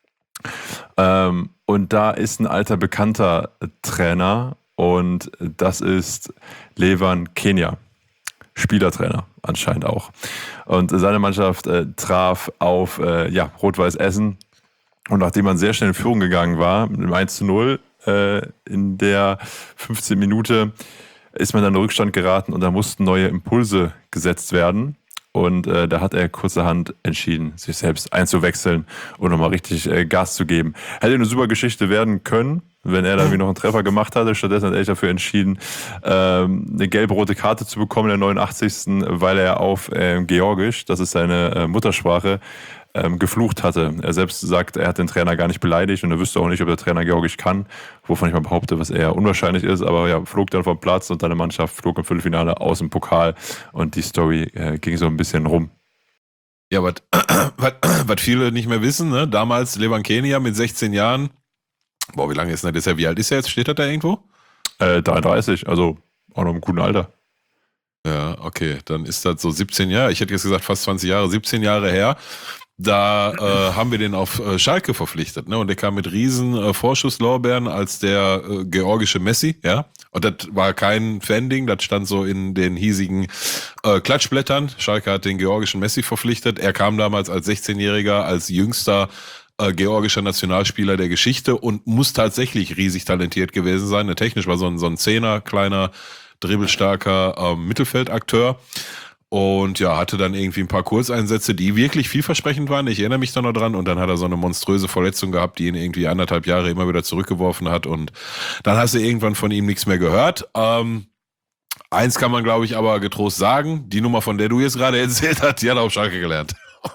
Und da ist ein alter bekannter Trainer und das ist Levan Kenia. Spielertrainer anscheinend auch. Und seine Mannschaft traf auf Rot-Weiß Essen. Und nachdem man sehr schnell in Führung gegangen war, mit einem 1:0 in der 15. Minute, ist man dann in Rückstand geraten und da mussten neue Impulse gesetzt werden. Und da hat er kurzerhand entschieden, sich selbst einzuwechseln und nochmal richtig Gas zu geben. Hätte eine super Geschichte werden können, wenn er da wie noch einen Treffer gemacht hatte. Stattdessen hat er sich dafür entschieden, eine gelb-rote Karte zu bekommen in der 89., weil er auf Georgisch, das ist seine Muttersprache, geflucht hatte. Er selbst sagt, er hat den Trainer gar nicht beleidigt und er wüsste auch nicht, ob der Trainer Georgisch kann, wovon ich mal behaupte, was eher unwahrscheinlich ist, aber ja, flog dann vom Platz und seine Mannschaft flog im Viertelfinale aus dem Pokal und die Story ging so ein bisschen rum. Ja, was viele nicht mehr wissen, ne? Damals Levan Kenia mit 16 Jahren, wie lange ist das? Wie alt ist er jetzt? Steht er da irgendwo? 33, also auch noch im guten Alter. Ja, okay, dann ist das so 17 Jahre, ich hätte jetzt gesagt fast 20 Jahre, 17 Jahre her. Da haben wir den auf Schalke verpflichtet, ne? Und der kam mit riesen Vorschusslorbeeren als der georgische Messi, ja. Und das war kein Fan-Ding, das stand so in den hiesigen Klatschblättern. Schalke hat den georgischen Messi verpflichtet. Er kam damals als 16-Jähriger, als jüngster georgischer Nationalspieler der Geschichte und muss tatsächlich riesig talentiert gewesen sein. Technisch war so ein Zehner, kleiner, dribbelstarker Mittelfeldakteur. Und ja, hatte dann irgendwie ein paar Kurzeinsätze, die wirklich vielversprechend waren. Ich erinnere mich da noch dran. Und dann hat er so eine monströse Verletzung gehabt, die ihn irgendwie 1,5 Jahre immer wieder zurückgeworfen hat. Und dann hast du irgendwann von ihm nichts mehr gehört. Eins kann man, glaube ich, aber getrost sagen. Die Nummer, von der du jetzt gerade erzählt hast, die hat auf Schalke gelernt.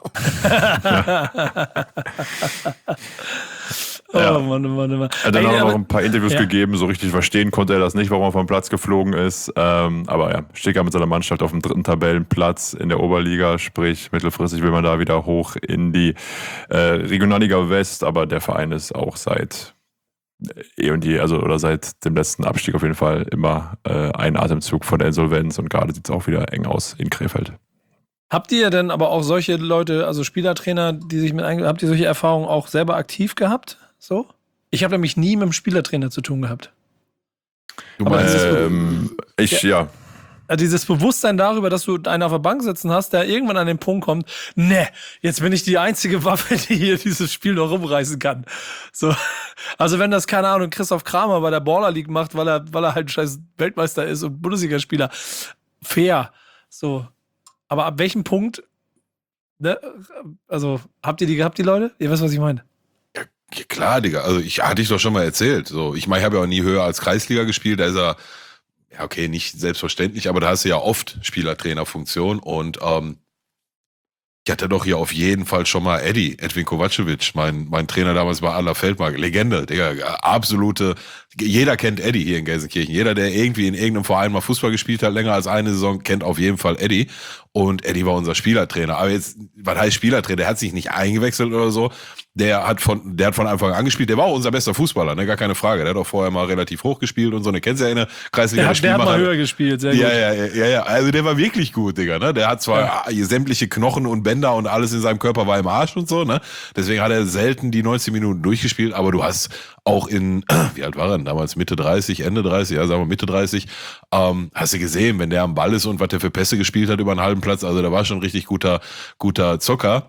Ja. Oh Mann. Er hat dann auch noch ein paar Interviews gegeben, so richtig verstehen konnte er das nicht, warum er vom Platz geflogen ist. Aber ja, steht mit seiner Mannschaft auf dem 3. Tabellenplatz in der Oberliga, sprich mittelfristig will man da wieder hoch in die Regionalliga West, aber der Verein ist auch seit seit dem letzten Abstieg auf jeden Fall immer ein Atemzug von der Insolvenz und gerade sieht es auch wieder eng aus in Krefeld. Habt ihr denn aber auch solche Leute, also Spielertrainer, die sich habt ihr solche Erfahrungen auch selber aktiv gehabt? So? Ich habe nämlich nie mit einem Spielertrainer zu tun gehabt. Dieses Bewusstsein darüber, dass du einen auf der Bank sitzen hast, der irgendwann an den Punkt kommt, jetzt bin ich die einzige Waffe, die hier dieses Spiel noch rumreißen kann. So. Also wenn das, keine Ahnung, Christoph Kramer bei der Baller League macht, weil er halt ein scheiß Weltmeister ist und Bundesligaspieler, fair. So. Aber ab welchem Punkt, ne? Also habt ihr die gehabt, die Leute? Ihr wisst, was ich meine. Ja, klar, Digga. Also hatte ich doch schon mal erzählt. So, ich meine, ich habe ja auch nie höher als Kreisliga gespielt. Da ist er, ja okay, nicht selbstverständlich, aber da hast du ja oft Spielertrainerfunktion und ich hatte doch hier auf jeden Fall schon mal Edwin Kovacevic, mein Trainer damals bei Adler Feldmark, Legende, Digga, absolute, jeder kennt Eddie hier in Gelsenkirchen. Jeder, der irgendwie in irgendeinem Verein mal Fußball gespielt hat, länger als eine Saison, kennt auf jeden Fall Eddie. Und Eddie war unser Spielertrainer. Aber jetzt, was heißt Spielertrainer? Der hat sich nicht eingewechselt oder so. Der hat von Anfang an gespielt. Der war auch unser bester Fußballer, ne? Gar keine Frage. Der hat auch vorher mal relativ hoch gespielt und so. Ne, kennst du ja in der Kreisliga. Der hat mal höher gespielt, sehr gut. Ja. Also der war wirklich gut, Digga, ne? Der hat zwar sämtliche Knochen und Bänder und alles in seinem Körper war im Arsch und so, ne? Deswegen hat er selten die 90 Minuten durchgespielt. Aber du hast auch wie alt war er denn damals? Mitte 30, Ende 30, ja, sagen wir Mitte 30. Hast du gesehen, wenn der am Ball ist und was der für Pässe gespielt hat über einen halben Platz. Also der war schon richtig guter Zocker.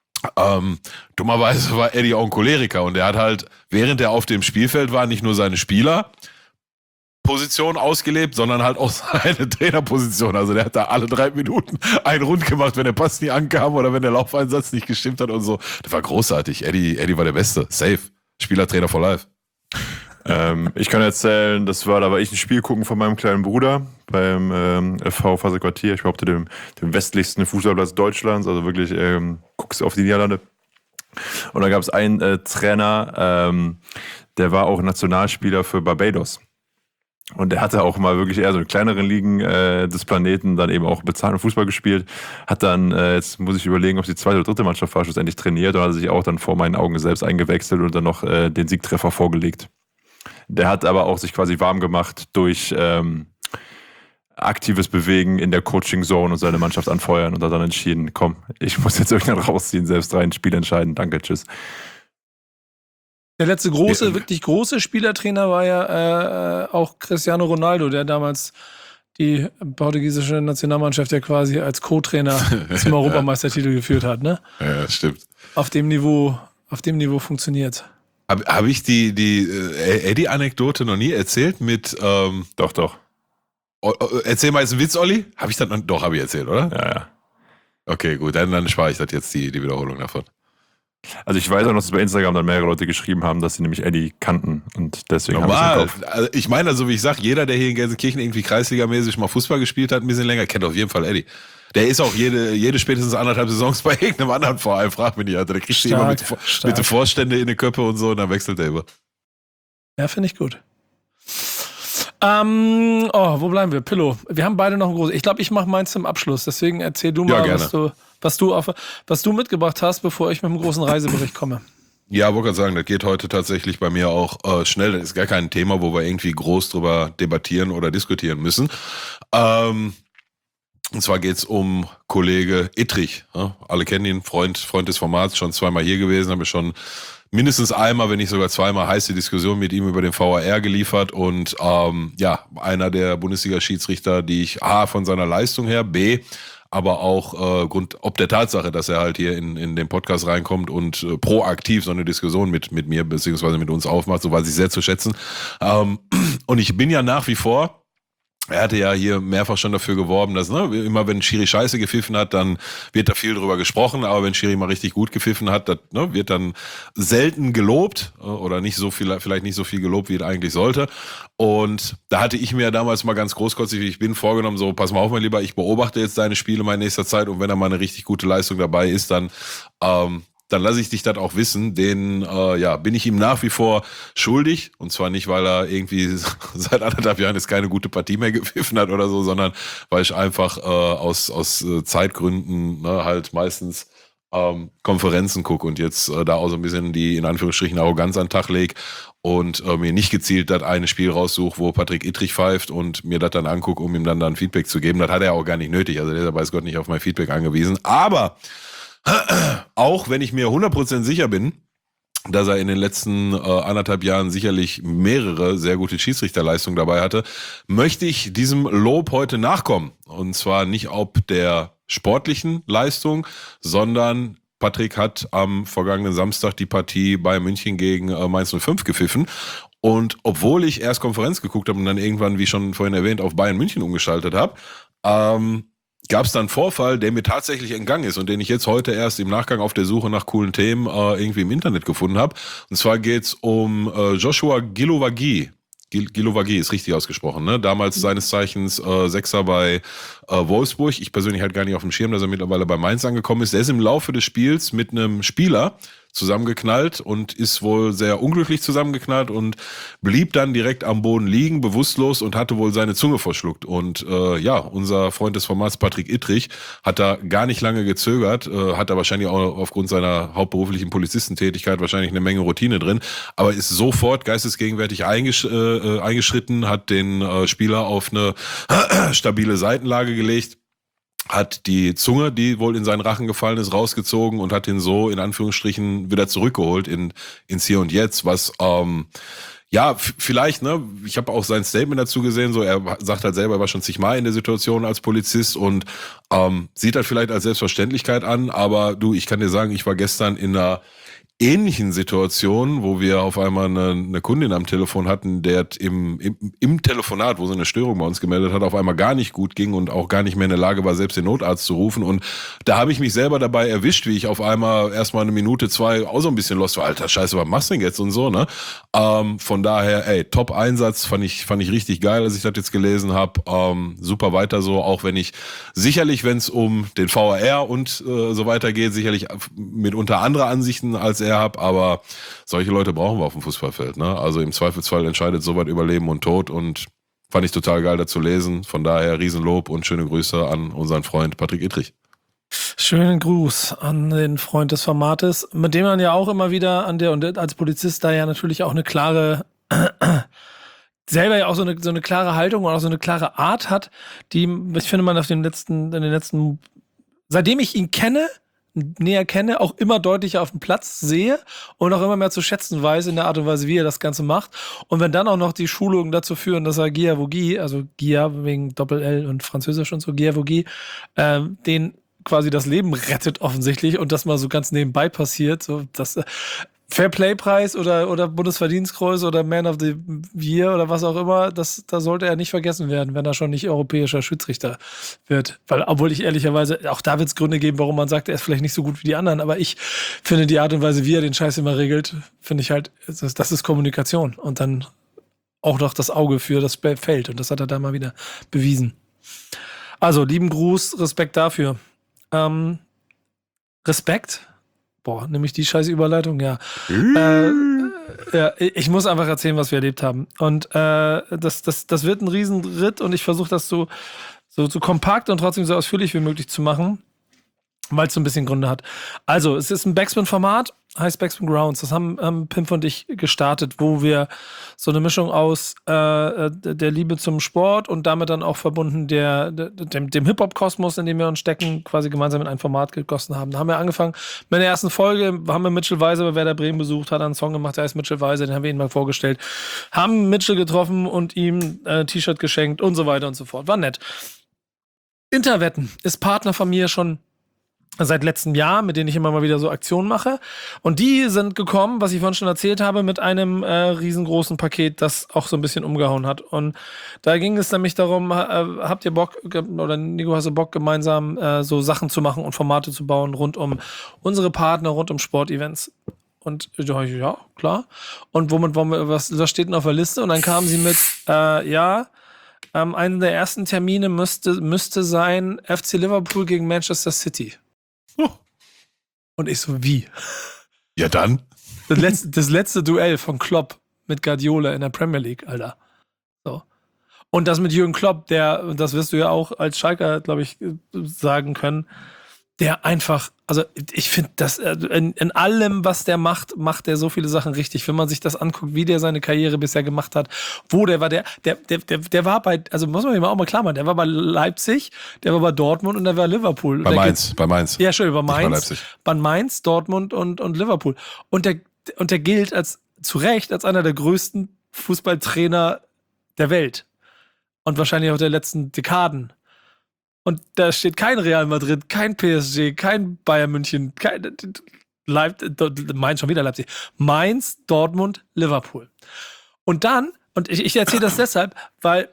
Dummerweise war Eddie auch ein Choleriker und der hat halt, während er auf dem Spielfeld war, nicht nur seine Spielerposition ausgelebt, sondern halt auch seine Trainerposition. Also der hat da alle 3 Minuten einen Rund gemacht, wenn der Pass nicht ankam oder wenn der Laufeinsatz nicht gestimmt hat und so. Das war großartig. Eddie war der Beste. Safe. Spielertrainer for life. Ich kann erzählen, da war ich ein Spiel gucken von meinem kleinen Bruder beim FV Faserquartier, ich behaupte dem westlichsten Fußballplatz Deutschlands, also wirklich guckst auf die Niederlande. Und da gab es einen Trainer, der war auch Nationalspieler für Barbados. Und der hatte auch mal wirklich eher so in kleineren Ligen des Planeten dann eben auch bezahlten Fußball gespielt. Hat dann, jetzt muss ich überlegen, ob die 2. oder 3. Mannschaft war, schlussendlich trainiert und hat sich auch dann vor meinen Augen selbst eingewechselt und dann noch den Siegtreffer vorgelegt. Der hat aber auch sich quasi warm gemacht durch aktives Bewegen in der Coaching-Zone und seine Mannschaft anfeuern und hat dann entschieden, komm, ich muss jetzt irgendwann rausziehen, selbst rein, Spiel entscheiden, danke, tschüss. Der letzte wirklich große Spielertrainer war ja auch Cristiano Ronaldo, der damals die portugiesische Nationalmannschaft ja quasi als Co-Trainer zum Europameistertitel geführt hat, ne? Ja, stimmt. Auf dem Niveau funktioniert. Habe ich die Eddie-Anekdote noch nie erzählt mit Doch. Erzähl mal jetzt einen Witz, Olli. Habe ich erzählt, oder? Ja. Okay, gut, dann spare ich das jetzt die Wiederholung davon. Also ich weiß auch noch, dass bei Instagram dann mehrere Leute geschrieben haben, dass sie nämlich Eddie kannten und deswegen habe ich es im Kopf. Also ich meine, also wie ich sage, jeder, der hier in Gelsenkirchen irgendwie kreisligamäßig mal Fußball gespielt hat, ein bisschen länger, kennt auf jeden Fall Eddie. Der ist auch jede spätestens 1,5 Saisons bei irgendeinem anderen Verein, frag mich nicht, Alter. Der kriegt immer mit den Vorstände in die Köpfe und so und dann wechselt er immer. Ja, finde ich gut. Wo bleiben wir? Pillow. Wir haben beide noch ein großes. Ich glaube, ich mache meins zum Abschluss. Deswegen erzähl du mal, was du mitgebracht hast, bevor ich mit einem großen Reisebericht komme. Ja, wollte gerade sagen, das geht heute tatsächlich bei mir auch schnell. Das ist gar kein Thema, wo wir irgendwie groß drüber debattieren oder diskutieren müssen. Und zwar geht's um Kollege Ittrich. Ja, alle kennen ihn, Freund des Formats, schon zweimal hier gewesen, habe schon mindestens einmal, wenn nicht sogar zweimal, heiße Diskussion mit ihm über den VAR geliefert und einer der Bundesliga-Schiedsrichter, die ich A, von seiner Leistung her, B, aber auch ob der Tatsache, dass er halt hier in den Podcast reinkommt und proaktiv so eine Diskussion mit mir beziehungsweise mit uns aufmacht, so weiß ich sehr zu schätzen. Und ich bin ja nach wie vor, er hatte ja hier mehrfach schon dafür geworben, dass immer wenn Schiri Scheiße gepfiffen hat, dann wird da viel drüber gesprochen, aber wenn Schiri mal richtig gut gepfiffen hat, das wird dann selten gelobt oder nicht so viel, vielleicht nicht so viel gelobt, wie es eigentlich sollte. Und da hatte ich mir damals mal ganz großkotzig, wie ich bin, vorgenommen, so pass mal auf, mein Lieber, ich beobachte jetzt deine Spiele mal in nächster Zeit und wenn da mal eine richtig gute Leistung dabei ist, dann lasse ich dich das auch wissen, bin ich ihm nach wie vor schuldig. Und zwar nicht, weil er irgendwie seit 1,5 Jahren jetzt keine gute Partie mehr gepfiffen hat oder so, sondern weil ich einfach aus Zeitgründen halt meistens Konferenzen gucke und jetzt da auch so ein bisschen die in Anführungsstrichen Arroganz an den Tag lege und mir nicht gezielt das eine Spiel raussuche, wo Patrick Ittrich pfeift und mir das dann angucke, um ihm dann Feedback zu geben. Das hat er auch gar nicht nötig. Also der ist ja weiß Gott nicht auf mein Feedback angewiesen. Aber auch wenn ich mir 100% sicher bin, dass er in den letzten 1,5 Jahren sicherlich mehrere sehr gute Schiedsrichterleistungen dabei hatte, möchte ich diesem Lob heute nachkommen. Und zwar nicht ob der sportlichen Leistung, sondern Patrick hat am vergangenen Samstag die Partie Bayern München gegen Mainz 05 gepfiffen. Und obwohl ich erst Konferenz geguckt habe und dann irgendwann, wie schon vorhin erwähnt, auf Bayern München umgeschaltet habe, gab es dann einen Vorfall, der mir tatsächlich entgangen ist und den ich jetzt heute erst im Nachgang auf der Suche nach coolen Themen irgendwie im Internet gefunden habe. Und zwar geht's um Joshua Gilovagi. Gilovagi ist richtig ausgesprochen, ne? Damals seines Zeichens Sechser bei Wolfsburg. Ich persönlich halt gar nicht auf dem Schirm, dass er mittlerweile bei Mainz angekommen ist. Der ist im Laufe des Spiels mit einem Spieler zusammengeknallt und ist wohl sehr unglücklich zusammengeknallt und blieb dann direkt am Boden liegen, bewusstlos und hatte wohl seine Zunge verschluckt. Und unser Freund des Formats Patrick Ittrich hat da gar nicht lange gezögert, hat da wahrscheinlich auch aufgrund seiner hauptberuflichen Polizistentätigkeit wahrscheinlich eine Menge Routine drin, aber ist sofort geistesgegenwärtig eingeschritten, hat den Spieler auf eine stabile Seitenlage gelegt, hat die Zunge, die wohl in seinen Rachen gefallen ist, rausgezogen und hat ihn so in Anführungsstrichen wieder zurückgeholt ins Hier und Jetzt, was vielleicht, ich habe auch sein Statement dazu gesehen, so er sagt halt selber, er war schon zigmal in der Situation als Polizist und sieht halt vielleicht als Selbstverständlichkeit an, aber ich kann dir sagen, ich war gestern in einer ähnlichen Situation, wo wir auf einmal eine Kundin am Telefon hatten, der im Telefonat, wo sie eine Störung bei uns gemeldet hat, auf einmal gar nicht gut ging und auch gar nicht mehr in der Lage war, selbst den Notarzt zu rufen. Und da habe ich mich selber dabei erwischt, wie ich auf einmal erstmal 1 Minute, 2 auch so ein bisschen lost war. Alter, scheiße, was machst du denn jetzt und so, ne? Von daher, Top-Einsatz, fand ich richtig geil, als ich das jetzt gelesen habe. Super weiter so, auch wenn ich sicherlich, wenn es um den VAR und so weiter geht, sicherlich mitunter andere Ansichten als er habe, aber solche Leute brauchen wir auf dem Fußballfeld, ne? Also im Zweifelsfall entscheidet so weit über Leben und Tod und fand ich total geil, da zu lesen. Von daher Riesenlob und schöne Grüße an unseren Freund Patrick Ittrich. Schönen Gruß an den Freund des Formates, mit dem man ja auch immer wieder und als Polizist da ja natürlich auch eine klare selber ja auch so eine klare Haltung und auch so eine klare Art hat, die, ich finde, man in den letzten, seitdem ich ihn näher kenne, auch immer deutlicher auf dem Platz sehe und auch immer mehr zu schätzen weiß in der Art und Weise, wie er das Ganze macht. Und wenn dann auch noch die Schulungen dazu führen, dass er Giavogi, also Gia wegen Doppel-L und Französisch und so, Giavogi, den quasi das Leben rettet offensichtlich und das mal so ganz nebenbei passiert, so das Fairplay-Preis oder Bundesverdienstkreuz oder Man of the Year oder was auch immer, da sollte er nicht vergessen werden, wenn er schon nicht europäischer Schiedsrichter wird. Weil, obwohl ich ehrlicherweise, auch da wird es Gründe geben, warum man sagt, er ist vielleicht nicht so gut wie die anderen, aber ich finde die Art und Weise, wie er den Scheiß immer regelt, finde ich halt, das ist Kommunikation und dann auch noch das Auge für das Feld und das hat er da mal wieder bewiesen. Also, lieben Gruß, Respekt dafür. Respekt? Boah, nämlich die scheiß Überleitung, ja. Ich muss einfach erzählen, was wir erlebt haben. Und das wird ein Riesenritt und ich versuche das so kompakt und trotzdem so ausführlich wie möglich zu machen. weil es so ein bisschen Gründe hat. Also, es ist ein Backspin-Format, heißt Backspin Grounds. Das haben Pimp und ich gestartet, wo wir so eine Mischung aus der Liebe zum Sport und damit dann auch verbunden dem Hip-Hop-Kosmos, in dem wir uns stecken, quasi gemeinsam in ein Format gegossen haben. Da haben wir angefangen mit der ersten Folge, haben wir Mitchell Weiser bei Werder Bremen besucht, hat einen Song gemacht, der heißt Mitchell Weiser, den haben wir ihm mal vorgestellt, haben Mitchell getroffen und ihm ein T-Shirt geschenkt und so weiter und so fort. War nett. Interwetten ist Partner von mir schon seit letztem Jahr, mit denen ich immer mal wieder so Aktionen mache. Und die sind gekommen, was ich vorhin schon erzählt habe, mit einem riesengroßen Paket, das auch so ein bisschen umgehauen hat. Und da ging es nämlich darum, habt ihr Bock, oder Nico, hast du Bock, gemeinsam so Sachen zu machen und Formate zu bauen rund um unsere Partner, rund um Sportevents. Und ja, klar. Und womit wollen wir, was steht denn auf der Liste? Und dann kamen sie mit, einer der ersten Termine müsste sein FC Liverpool gegen Manchester City. Und ich so, wie? Ja, dann. Das letzte Duell von Klopp mit Guardiola in der Premier League, Alter. So. Und das mit Jürgen Klopp, das wirst du ja auch als Schalker, glaube ich, sagen können, der einfach, also ich finde, dass in allem, was der macht er so viele Sachen richtig. Wenn man sich das anguckt, wie der seine Karriere bisher gemacht hat, wo der war, der war bei, also muss man sich auch mal klar machen, der war bei Leipzig, der war bei Dortmund und der war Liverpool. Bei Mainz. Ja, schön, bei Mainz, Dortmund und Liverpool. Und der gilt zu Recht als einer der größten Fußballtrainer der Welt. Und wahrscheinlich auch der letzten Dekaden. Und da steht kein Real Madrid, kein PSG, kein Bayern München, Mainz, schon wieder Leipzig. Mainz, Dortmund, Liverpool. Und dann, und ich erzähle das deshalb, weil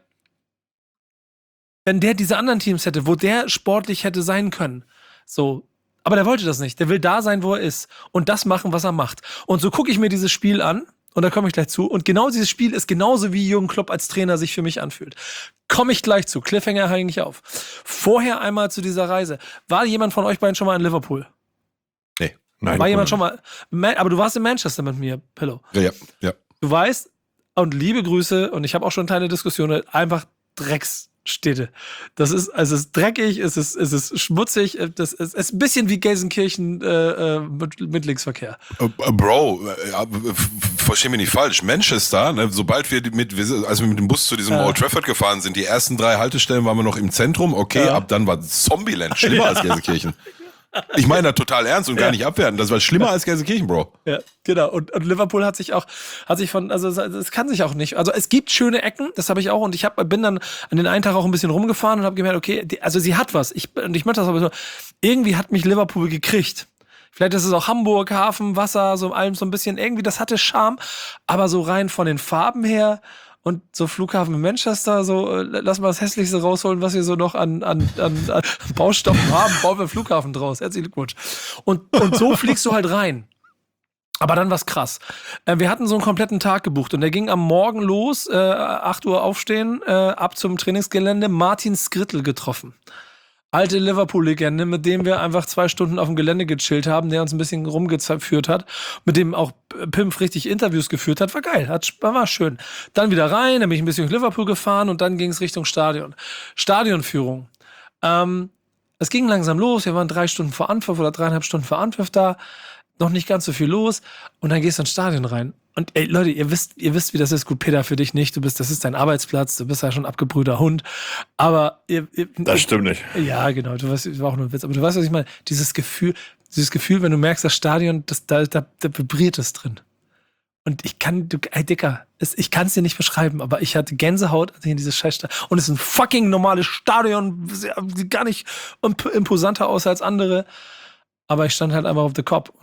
wenn der diese anderen Teams hätte, wo der sportlich hätte sein können, so, aber der wollte das nicht. Der will da sein, wo er ist und das machen, was er macht. Und so gucke ich mir dieses Spiel an. Und da komme ich gleich zu. Und genau dieses Spiel ist genauso, wie Jürgen Klopp als Trainer sich für mich anfühlt. Komme ich gleich zu. Cliffhanger hänge ich auf. Vorher einmal zu dieser Reise. War jemand von euch beiden schon mal in Liverpool? Nee. Nein. War jemand schon mal? Aber du warst in Manchester mit mir, Pillow. Ja. Du weißt, und liebe Grüße, und ich habe auch schon kleine Diskussionen, einfach Drecksstädte. Es ist dreckig, es ist schmutzig, es ist ein bisschen wie Gelsenkirchen mit Linksverkehr. Bro, versteh mich nicht falsch. Manchester, ne, sobald wir mit dem Bus zu diesem Old Trafford gefahren sind, die ersten 3 Haltestellen waren wir noch im Zentrum, okay, ab dann war Zombieland schlimmer als Gelsenkirchen. Ich meine das total ernst und gar nicht abwerten. Das war schlimmer als Gelsenkirchen, Bro. Ja, genau. Und Liverpool hat sich von, also es kann sich auch nicht. Also es gibt schöne Ecken, das habe ich auch. Und ich bin dann an den einen Tag auch ein bisschen rumgefahren und habe gemerkt, okay, also sie hat was. Ich möchte das aber so. Irgendwie hat mich Liverpool gekriegt. Vielleicht ist es auch Hamburg, Hafen, Wasser, so allem so ein bisschen. Irgendwie, das hatte Charme. Aber so rein von den Farben her und so Flughafen in Manchester, so lass mal das Hässlichste rausholen, was wir so noch an Baustoffen haben, bauen wir Flughafen draus. Herzlichen Glückwunsch. Und so fliegst du halt rein. Aber dann war's krass. Wir hatten so einen kompletten Tag gebucht und der ging am Morgen los, 8 Uhr aufstehen, ab zum Trainingsgelände, Martin Skrittel getroffen. Alte Liverpool-Legende, mit dem wir einfach 2 Stunden auf dem Gelände gechillt haben, der uns ein bisschen rumgeführt hat, mit dem auch Pimp richtig Interviews geführt hat, war geil, war schön. Dann wieder rein, dann bin ich ein bisschen durch Liverpool gefahren und dann ging es Richtung Stadion. Stadionführung. Es ging langsam los, wir waren 3 Stunden vor Anpfiff oder 3,5 Stunden vor Anpfiff da, noch nicht ganz so viel los und dann gehst du ins Stadion rein. Und ey, Leute, ihr wisst, wie das ist. Gut, Peter, für dich nicht. Das ist dein Arbeitsplatz. Du bist ja schon abgebrühter Hund. Aber das stimmt nicht. Ja, genau. Du weißt, das war auch nur ein Witz. Aber du weißt, was ich meine. Dieses Gefühl, wenn du merkst, das Stadion, da vibriert es drin. Und ich kann es dir nicht beschreiben, aber ich hatte Gänsehaut, als ich in dieses Scheißstadion. Und es ist ein fucking normales Stadion. Sieht gar nicht imposanter aus als andere. Aber ich stand halt einfach auf the Kopf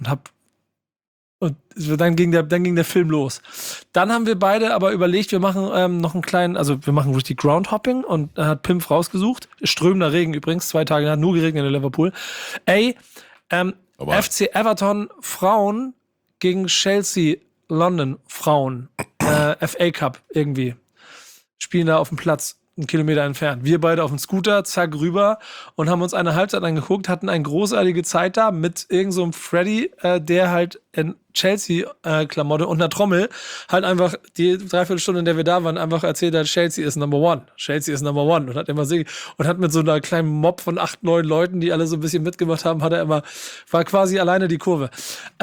und dann ging der Film los. Dann haben wir beide aber überlegt, wir machen noch einen kleinen, also wir machen richtig Groundhopping und da hat Pimp rausgesucht. Strömender Regen übrigens, 2 Tage hat nur geregnet in Liverpool. FC Everton Frauen gegen Chelsea London Frauen. FA Cup irgendwie. Spielen da auf dem Platz. einen Kilometer entfernt. Wir beide auf dem Scooter, zack, rüber und haben uns eine Halbzeit angeguckt, hatten eine großartige Zeit da mit irgend so einem Freddy, der halt in Chelsea-Klamotte und einer Trommel halt einfach die Dreiviertelstunde, in der wir da waren, einfach erzählt hat, Chelsea ist Number One. Chelsea ist Number One. Und hat immer und hat mit so einer kleinen Mob von 8, 9 Leuten, die alle so ein bisschen mitgemacht haben, war quasi alleine die Kurve.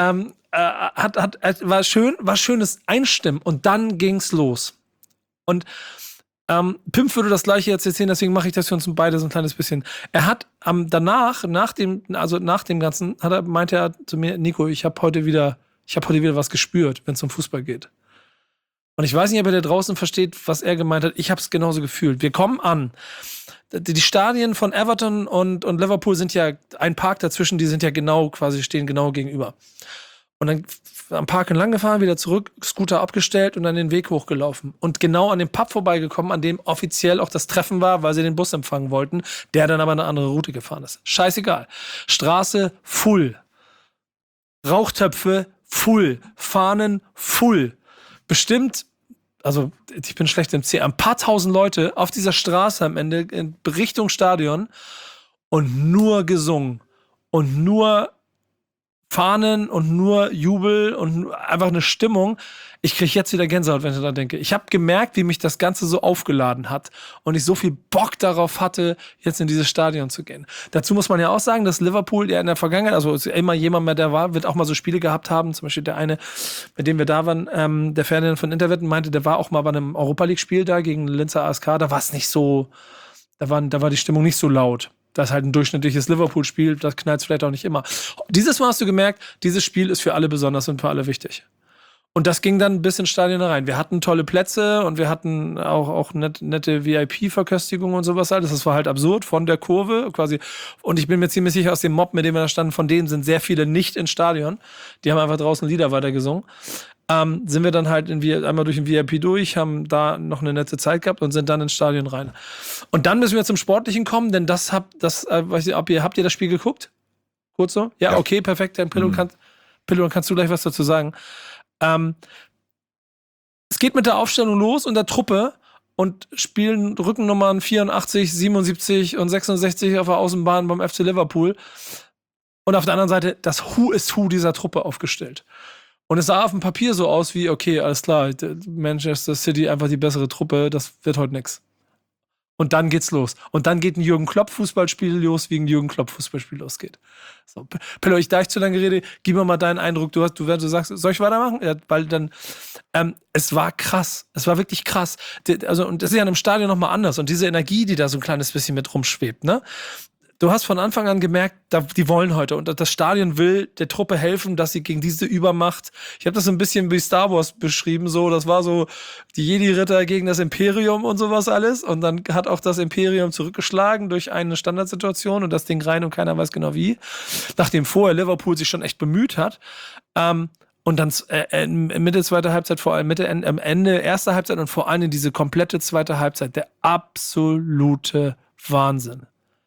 War schönes Einstimmen und dann ging's los. Und Pimp würde das Gleiche jetzt erzählen, deswegen mache ich das für uns beide so ein kleines bisschen. Er hat danach, nach dem Ganzen, meinte er zu mir, Nico, ich habe heute wieder was gespürt, wenn es um Fußball geht. Und ich weiß nicht, ob er da draußen versteht, was er gemeint hat. Ich habe es genauso gefühlt. Wir kommen an. Die Stadien von Everton und Liverpool sind ja ein Park dazwischen, die sind ja stehen genau gegenüber. Und dann am Park entlang gefahren, wieder zurück, Scooter abgestellt und dann den Weg hochgelaufen. Und genau an dem Pub vorbeigekommen, an dem offiziell auch das Treffen war, weil sie den Bus empfangen wollten, der dann aber eine andere Route gefahren ist. Scheißegal. Straße full. Rauchtöpfe full. Fahnen full. Bestimmt, also ich bin schlecht im Zählen, ein paar tausend Leute auf dieser Straße am Ende in Richtung Stadion und nur gesungen. Und nur Fahnen und nur Jubel und einfach eine Stimmung. Ich kriege jetzt wieder Gänsehaut, wenn ich da denke. Ich habe gemerkt, wie mich das Ganze so aufgeladen hat und ich so viel Bock darauf hatte, jetzt in dieses Stadion zu gehen. Dazu muss man ja auch sagen, dass Liverpool ja in der Vergangenheit, also immer jemand mehr, der war, wird auch mal so Spiele gehabt haben. Zum Beispiel der eine, mit dem wir da waren, der Ferdinand von Interwetten meinte, der war auch mal bei einem Europa-League-Spiel da gegen Linzer ASK. Da war es nicht so, da war die Stimmung nicht so laut. Das ist halt ein durchschnittliches Liverpool-Spiel, das knallt vielleicht auch nicht immer. Dieses Mal hast du gemerkt, dieses Spiel ist für alle besonders und für alle wichtig. Und das ging dann bis ins Stadion rein. Wir hatten tolle Plätze und wir hatten auch nette VIP-Verköstigung und sowas alles. Das war halt absurd von der Kurve quasi. Und ich bin mir ziemlich sicher, aus dem Mob, mit dem wir da standen, von denen sind sehr viele nicht ins Stadion. Die haben einfach draußen Lieder weitergesungen. Sind wir dann halt einmal durch den VIP durch, haben da noch eine nette Zeit gehabt und sind dann ins Stadion rein. Und dann müssen wir zum Sportlichen kommen, denn weiß ich, habt ihr das Spiel geguckt? Kurz so? Ja. Okay, perfekt. Dann Pillow, kannst du gleich was dazu sagen. Es geht mit der Aufstellung los und der Truppe und spielen Rückennummern 84, 77 und 66 auf der Außenbahn beim FC Liverpool. Und auf der anderen Seite das Who is Who dieser Truppe aufgestellt. Und es sah auf dem Papier so aus wie, okay, alles klar, Manchester City einfach die bessere Truppe, das wird heute nix. Und dann geht's los. Und dann geht ein Jürgen Klopp-Fußballspiel los, wie ein Jürgen Klopp-Fußballspiel losgeht. So, Pillow, da ich zu lange rede, gib mir mal deinen Eindruck. Du sagst, soll ich weitermachen? Ja, weil dann, es war krass. Es war wirklich krass. Und das ist ja in einem Stadion nochmal anders. Und diese Energie, die da so ein kleines bisschen mit rumschwebt, ne? Du hast von Anfang an gemerkt, die wollen heute. Und das Stadion will der Truppe helfen, dass sie gegen diese Übermacht. Ich habe das so ein bisschen wie Star Wars beschrieben. So, das war so die Jedi-Ritter gegen das Imperium und sowas alles. Und dann hat auch das Imperium zurückgeschlagen durch eine Standardsituation und das Ding rein und keiner weiß genau wie. Nachdem vorher Liverpool sich schon echt bemüht hat. Und dann Mitte zweiter Halbzeit, vor allem am Ende erster Halbzeit und vor allem in diese komplette zweite Halbzeit. Der absolute Wahnsinn.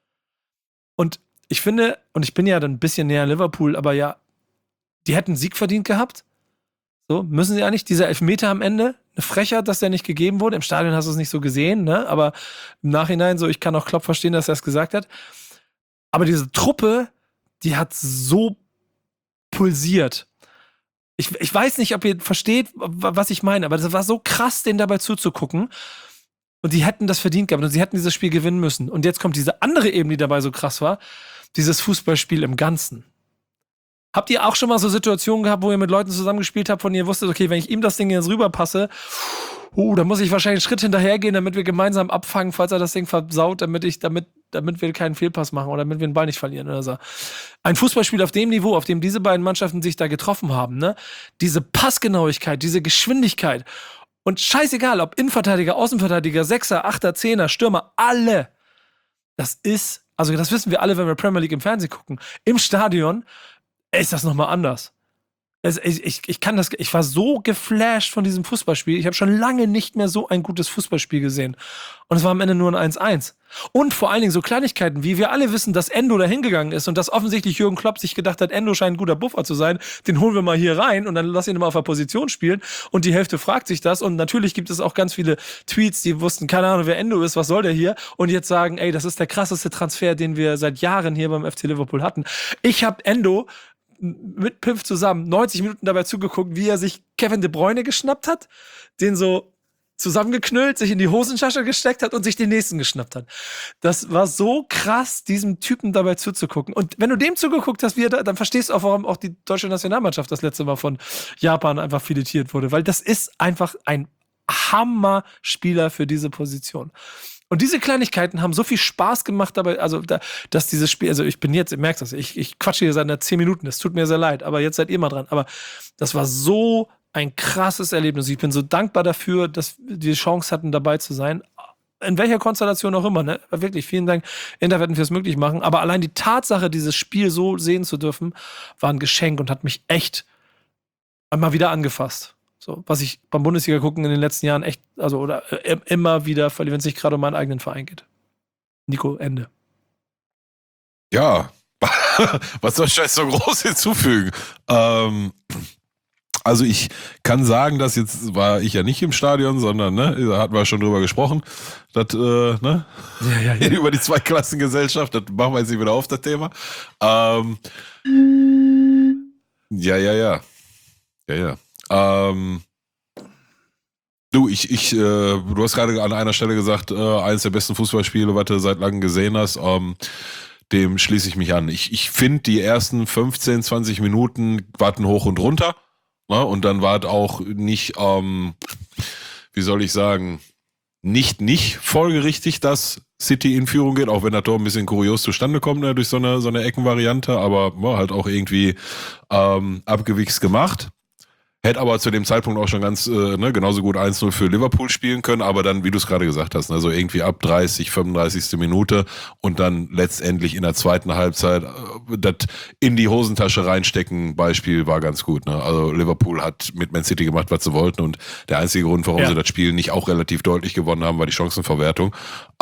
Und ich finde, und ich bin ja dann ein bisschen näher an Liverpool, aber ja, die hätten einen Sieg verdient gehabt. So, müssen sie eigentlich. Dieser Elfmeter am Ende, eine Frechheit, dass der nicht gegeben wurde. Im Stadion hast du es nicht so gesehen, ne? Aber im Nachhinein so, ich kann auch Klopp verstehen, dass er es gesagt hat. Aber diese Truppe, die hat so pulsiert. Ich weiß nicht, ob ihr versteht, was ich meine, aber das war so krass, denen dabei zuzugucken. Und die hätten das verdient gehabt und sie hätten dieses Spiel gewinnen müssen. Und jetzt kommt diese andere Ebene, die dabei so krass war, dieses Fußballspiel im Ganzen. Habt ihr auch schon mal so Situationen gehabt, wo ihr mit Leuten zusammengespielt habt, von ihr wusstet, okay, wenn ich ihm das Ding jetzt rüberpasse, da muss ich wahrscheinlich einen Schritt hinterhergehen, damit wir gemeinsam abfangen, falls er das Ding versaut, damit wir keinen Fehlpass machen oder damit wir den Ball nicht verlieren oder so. Ein Fußballspiel auf dem Niveau, auf dem diese beiden Mannschaften sich da getroffen haben, ne? Diese Passgenauigkeit, diese Geschwindigkeit. Und scheißegal, ob Innenverteidiger, Außenverteidiger, Sechser, Achter, Zehner, Stürmer, alle. Das wissen wir alle, wenn wir Premier League im Fernsehen gucken. Im Stadion ist das nochmal anders. Ich war so geflasht von diesem Fußballspiel. Ich habe schon lange nicht mehr so ein gutes Fußballspiel gesehen. Und es war am Ende nur ein 1-1. Und vor allen Dingen so Kleinigkeiten, wie wir alle wissen, dass Endo da hingegangen ist und dass offensichtlich Jürgen Klopp sich gedacht hat, Endo scheint ein guter Buffer zu sein, den holen wir mal hier rein und dann lass ihn mal auf der Position spielen. Und die Hälfte fragt sich das. Und natürlich gibt es auch ganz viele Tweets, die wussten, keine Ahnung, wer Endo ist, was soll der hier? Und jetzt sagen, ey, das ist der krasseste Transfer, den wir seit Jahren hier beim FC Liverpool hatten. Ich habe Endo mit Pimpf zusammen 90 Minuten dabei zugeguckt, wie er sich Kevin De Bruyne geschnappt hat, den so zusammengeknüllt, sich in die Hosentasche gesteckt hat und sich den nächsten geschnappt hat. Das war so krass, diesem Typen dabei zuzugucken. Und wenn du dem zugeguckt hast, wie er da, dann verstehst du auch, warum auch die deutsche Nationalmannschaft das letzte Mal von Japan einfach filetiert wurde. Weil das ist einfach ein Hammer-Spieler für diese Position. Und diese Kleinigkeiten haben so viel Spaß gemacht dabei, also dass dieses Spiel, also ich bin jetzt, ihr merkt das, ich quatsche hier seit 10 Minuten, es tut mir sehr leid, aber jetzt seid ihr mal dran. Aber das war so ein krasses Erlebnis. Ich bin so dankbar dafür, dass wir die Chance hatten, dabei zu sein. In welcher Konstellation auch immer, ne? Wirklich, vielen Dank, Interwetten, fürs möglich machen. Aber allein die Tatsache, dieses Spiel so sehen zu dürfen, war ein Geschenk und hat mich echt einmal wieder angefasst. So, was ich beim Bundesliga gucken in den letzten Jahren echt, also oder immer wieder verliere, wenn es nicht gerade um meinen eigenen Verein geht. Nico, Ende. Ja, was soll ich da jetzt so groß hinzufügen? Also ich kann sagen, dass jetzt war ich ja nicht im Stadion, sondern, ne, da hatten wir schon drüber gesprochen, das, ne, ja. Über die Zweiklassengesellschaft, das machen wir jetzt nicht wieder auf, das Thema. Ja. Du hast gerade an einer Stelle gesagt, eines der besten Fußballspiele, was du seit langem gesehen hast, dem schließe ich mich an. Ich finde, die ersten 15, 20 Minuten warten hoch und runter, ne? Und dann war es auch nicht, wie soll ich sagen, nicht folgerichtig, dass City in Führung geht, auch wenn das Tor ein bisschen kurios zustande kommt, ne, durch so eine Eckenvariante, aber halt auch irgendwie abgewichst gemacht. Hätte aber zu dem Zeitpunkt auch schon ganz genauso gut 1-0 für Liverpool spielen können, aber dann, wie du es gerade gesagt hast, ne, so irgendwie ab 30, 35. Minute und dann letztendlich in der zweiten Halbzeit das in die Hosentasche reinstecken Beispiel war ganz gut. Ne? Also Liverpool hat mit Man City gemacht, was sie wollten und der einzige Grund, warum sie das Spiel nicht auch relativ deutlich gewonnen haben, war die Chancenverwertung.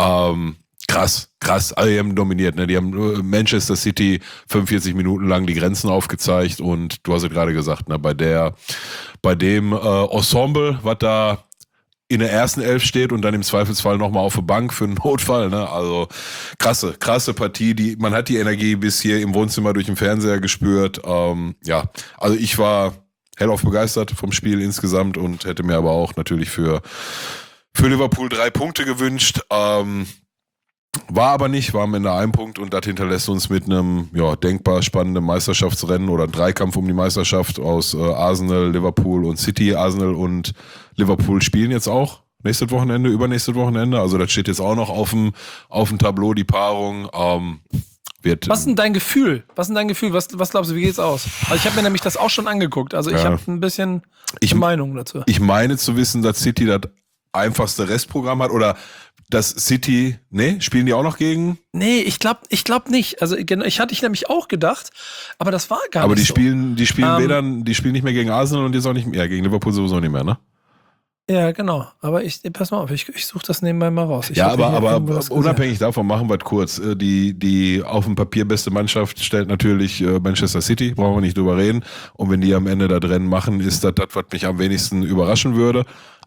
Krass. Also die haben dominiert, ne? Die haben Manchester City 45 Minuten lang die Grenzen aufgezeigt und du hast es gerade gesagt, ne? Bei dem Ensemble, was da in der ersten Elf steht und dann im Zweifelsfall nochmal auf der Bank für einen Notfall, ne? Also krasse Partie, man hat die Energie bis hier im Wohnzimmer durch den Fernseher gespürt. Also ich war hellauf begeistert vom Spiel insgesamt und hätte mir aber auch natürlich für Liverpool 3 Punkte gewünscht. War aber nicht, war am Ende 1 Punkt und das hinterlässt uns mit einem denkbar spannenden Meisterschaftsrennen oder Dreikampf um die Meisterschaft aus Arsenal, Liverpool und City. Arsenal und Liverpool spielen jetzt auch übernächstes Wochenende. Also das steht jetzt auch noch auf dem Tableau, die Paarung. Was ist denn dein Gefühl? Was glaubst du, wie geht's aus? Also ich habe mir nämlich das auch schon angeguckt. Also ich habe ein bisschen Meinung dazu. Ich meine zu wissen, dass City das einfachste Restprogramm hat oder dass City, spielen die auch noch gegen? Nee, ich glaub nicht. Also ich hatte nämlich auch gedacht, aber das war gar nicht so. Aber die spielen die spielen nicht mehr gegen Arsenal und jetzt auch nicht mehr, gegen Liverpool sowieso nicht mehr, ne? Ja, genau. Aber pass mal auf, ich suche das nebenbei mal raus. Aber unabhängig davon machen wir es kurz. Die auf dem Papier beste Mannschaft stellt natürlich Manchester City, brauchen wir nicht drüber reden. Und wenn die am Ende da drin machen, ist das, was mich am wenigsten überraschen würde.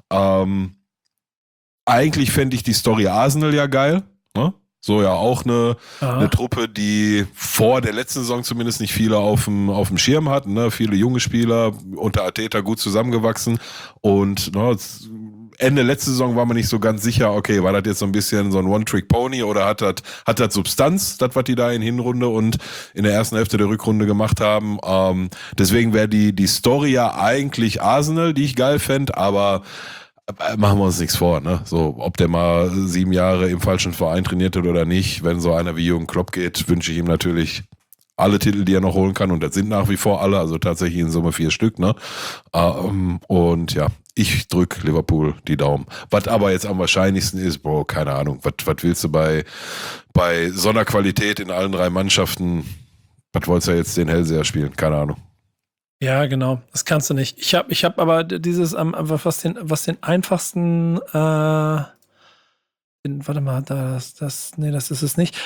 Eigentlich fände ich die Story Arsenal ja geil, ne? So ja auch eine Truppe, die vor der letzten Saison zumindest nicht viele auf dem Schirm hatten, ne? Viele junge Spieler, unter Arteta gut zusammengewachsen und Ende letzte Saison war man nicht so ganz sicher, okay, war das jetzt so ein bisschen so ein One-Trick-Pony oder hat das Substanz, das, was die da in Hinrunde und in der ersten Hälfte der Rückrunde gemacht haben. Deswegen wäre die Story ja eigentlich Arsenal, die ich geil fände, aber machen wir uns nichts vor, ne? So, ob der mal 7 Jahre im falschen Verein trainiert hat oder nicht, wenn so einer wie Jürgen Klopp geht, wünsche ich ihm natürlich alle Titel, die er noch holen kann und das sind nach wie vor alle, also tatsächlich in Summe 4 Stück, ne? Und ja, ich drück Liverpool die Daumen. Was aber jetzt am wahrscheinlichsten ist, keine Ahnung, was willst du bei so einer Qualität in allen 3 Mannschaften, was wolltest du jetzt den Hellseher spielen? Keine Ahnung. Ja, genau. Das kannst du nicht. Ich hab aber dieses, was den einfachsten, warte mal, das ist es nicht.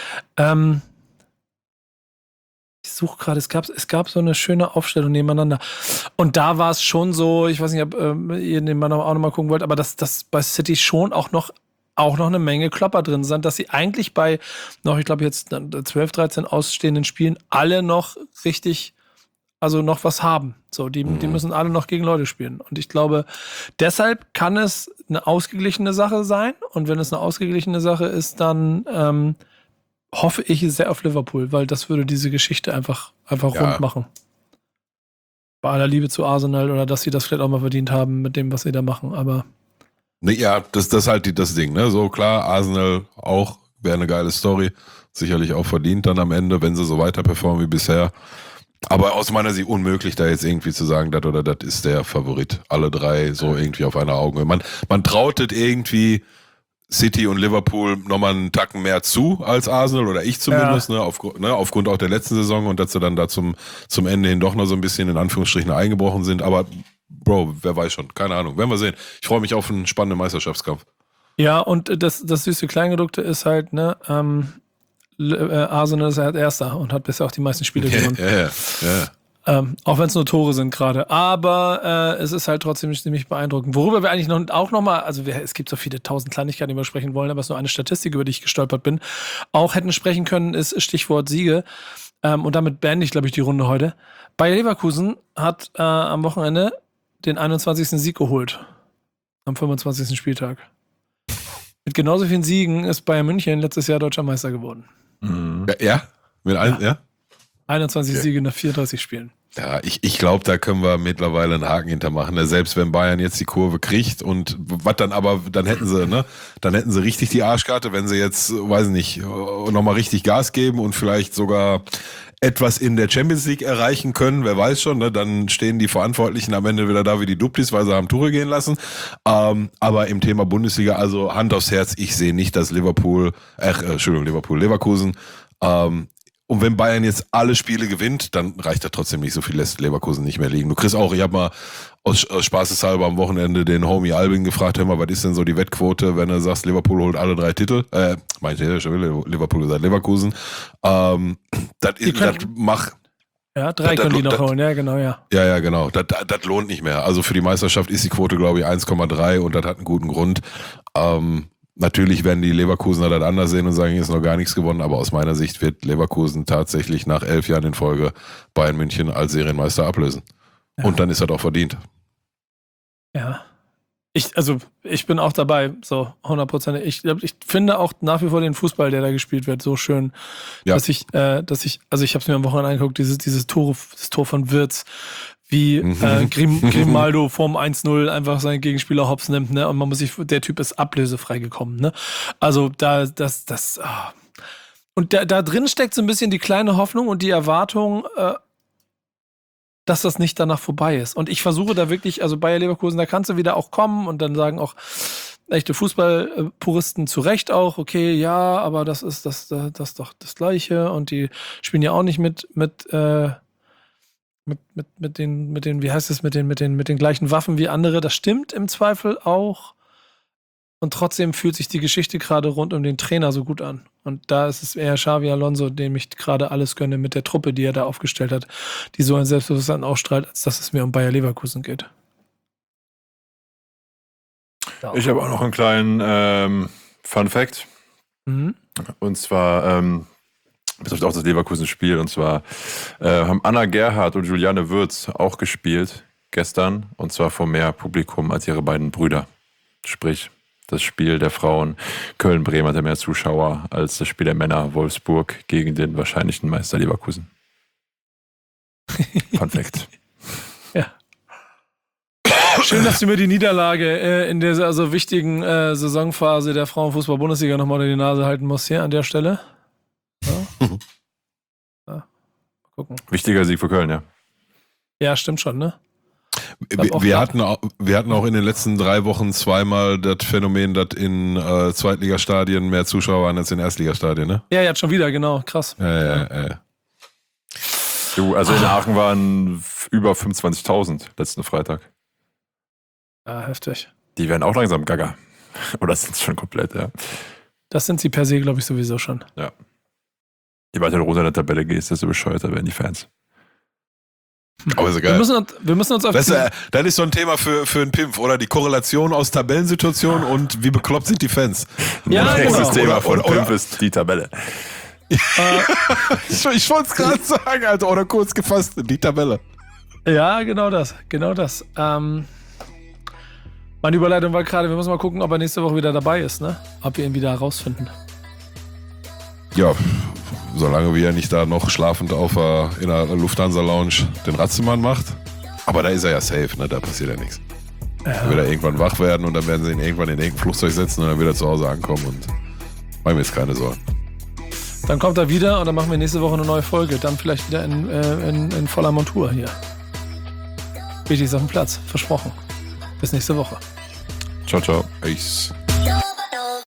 Ich suche gerade, es gab so eine schöne Aufstellung nebeneinander. Und da war es schon so, ich weiß nicht, ob ihr den mal auch nochmal gucken wollt, aber dass bei City schon auch noch eine Menge Klopper drin sind, dass sie eigentlich bei noch, ich glaube jetzt 12, 13 ausstehenden Spielen alle noch richtig, also noch was haben. So, die müssen alle noch gegen Leute spielen. Und ich glaube, deshalb kann es eine ausgeglichene Sache sein. Und wenn es eine ausgeglichene Sache ist, dann hoffe ich sehr auf Liverpool, weil das würde diese Geschichte einfach rund machen. Bei aller Liebe zu Arsenal oder dass sie das vielleicht auch mal verdient haben mit dem, was sie da machen, aber. Nee, ja, das ist halt das Ding, ne? So klar, Arsenal auch, wäre eine geile Story. Sicherlich auch verdient dann am Ende, wenn sie so weiter performen wie bisher. Aber aus meiner Sicht unmöglich, da jetzt irgendwie zu sagen, das oder das ist der Favorit. Alle drei so irgendwie auf einer Augenhöhe. Man trautet irgendwie City und Liverpool nochmal einen Tacken mehr zu als Arsenal, oder ich zumindest, aufgrund auch der letzten Saison und dass sie dann da zum Ende hin doch noch so ein bisschen in Anführungsstrichen eingebrochen sind. Aber Bro, wer weiß schon, keine Ahnung, werden wir sehen. Ich freue mich auf einen spannenden Meisterschaftskampf. Ja, und das süße Kleingedruckte ist halt, Arsenal ist halt Erster und hat bisher auch die meisten Spiele gewonnen. Ja. Auch wenn es nur Tore sind gerade. Aber es ist halt trotzdem ziemlich beeindruckend. Worüber wir eigentlich noch mal, also es gibt so viele 1000 Kleinigkeiten, die wir sprechen wollen, aber es ist nur eine Statistik, über die ich gestolpert bin, auch hätten sprechen können, ist Stichwort Siege. Und damit beende ich, glaube ich, die Runde heute. Bayer Leverkusen hat am Wochenende den 21. Sieg geholt. Am 25. Spieltag. Mit genauso vielen Siegen ist Bayern München letztes Jahr Deutscher Meister geworden. Ja? Mit allen, ja? 21 Siege nach 34 Spielen. Ja, ich glaube, da können wir mittlerweile einen Haken hintermachen. Selbst wenn Bayern jetzt die Kurve kriegt und was dann aber, dann hätten sie richtig die Arschkarte, wenn sie jetzt, weiß nicht, nochmal richtig Gas geben und vielleicht sogar etwas in der Champions League erreichen können, wer weiß schon, ne? Dann stehen die Verantwortlichen am Ende wieder da wie die Duplis, weil sie haben Tore gehen lassen. Aber im Thema Bundesliga, also Hand aufs Herz, ich sehe nicht, dass Leverkusen, und wenn Bayern jetzt alle Spiele gewinnt, dann reicht das trotzdem nicht, so viel lässt Leverkusen nicht mehr liegen. Du kriegst auch, ich habe mal aus Spaßeshalber am Wochenende den Homie Albin gefragt, hör mal, was ist denn so die Wettquote, wenn du sagst, Liverpool holt alle 3 Titel? Liverpool gesagt, Leverkusen. Ja, 3 können die noch holen, ja, genau, ja. Ja, genau. Das lohnt nicht mehr. Also für die Meisterschaft ist die Quote, glaube ich, 1,3 und das hat einen guten Grund. Natürlich werden die Leverkusener das anders sehen und sagen, hier ist noch gar nichts gewonnen, aber aus meiner Sicht wird Leverkusen tatsächlich nach 11 Jahren in Folge Bayern München als Serienmeister ablösen. Ja. Und dann ist das auch verdient. Ja. Ich bin auch dabei, so 100%. Ich finde auch nach wie vor den Fußball, der da gespielt wird, so schön, dass ich habe es mir am Wochenende angeguckt, das Tor von Wirtz, wie Grimaldo vorm 1-0 einfach seinen Gegenspieler hops nimmt, ne? Und der Typ ist ablösefrei gekommen, ne? Also und da drin steckt so ein bisschen die kleine Hoffnung und die Erwartung, dass das nicht danach vorbei ist. Und ich versuche da wirklich, also Bayer Leverkusen, da kannst du wieder auch kommen und dann sagen auch echte Fußballpuristen zu Recht auch, okay, ja, aber das ist doch das Gleiche und die spielen ja auch nicht mit den, wie heißt es, mit den gleichen Waffen wie andere. Das stimmt im Zweifel auch. Und trotzdem fühlt sich die Geschichte gerade rund um den Trainer so gut an. Und da ist es eher Xabi Alonso, dem ich gerade alles gönne mit der Truppe, die er da aufgestellt hat, die so ein Selbstbewusstsein ausstrahlt, als dass es mir um Bayer Leverkusen geht. Ja. Ich habe auch noch einen kleinen Fun Fact. Und zwar betrifft auch das Leverkusen-Spiel. Und zwar haben Anna Gerhardt und Juliane Würz auch gespielt gestern. Und zwar vor mehr Publikum als ihre beiden Brüder. Sprich, das Spiel der Frauen Köln-Bremen hatte mehr Zuschauer als das Spiel der Männer Wolfsburg gegen den wahrscheinlichen Meister Leverkusen. Fun Fact. Ja. Schön, dass du mir die Niederlage in dieser also wichtigen Saisonphase der Frauenfußball-Bundesliga nochmal unter die Nase halten musst hier an der Stelle. Ja. Mal gucken. Wichtiger Sieg für Köln, ja. Ja, stimmt schon, ne? Wir hatten auch in den letzten 3 Wochen zweimal das Phänomen, dass in Zweitligastadien mehr Zuschauer waren als in Erstligastadien, ne? Ja, jetzt schon wieder, genau, krass. Ja. Du, also in Aachen waren über 25.000 letzten Freitag. Ja, heftig. Die werden auch langsam gaga. Oder sind es schon komplett, ja. Das sind sie per se, glaube ich, sowieso schon. Ja. Je weiter du runter in der Tabelle gehst, desto bescheuerter werden die Fans. Aber ist ja geil. Wir müssen uns auf das ist so ein Thema für einen Pimpf, oder? Die Korrelation aus Tabellensituationen und wie bekloppt sind die Fans. Ja, Nächstes genau. Thema von Pimpf ist die Tabelle. Ich wollte es gerade sagen, Alter. Oder kurz gefasst, die Tabelle. Ja, genau das. Meine Überleitung war gerade, wir müssen mal gucken, ob er nächste Woche wieder dabei ist, ne? Ob wir ihn wieder herausfinden. Ja, solange wir nicht da noch schlafend in der Lufthansa-Lounge den Ratzemann macht. Aber da ist er ja safe, ne? Da passiert ja nichts. Ja. Dann wird er irgendwann wach werden und dann werden sie ihn irgendwann in irgendein Flugzeug setzen und dann wird er zu Hause ankommen und machen wir jetzt keine Sorgen. Dann kommt er wieder und dann machen wir nächste Woche eine neue Folge. Dann vielleicht wieder in voller Montur hier. Wichtig ist auf dem Platz. Versprochen. Bis nächste Woche. Ciao, ciao. Peace.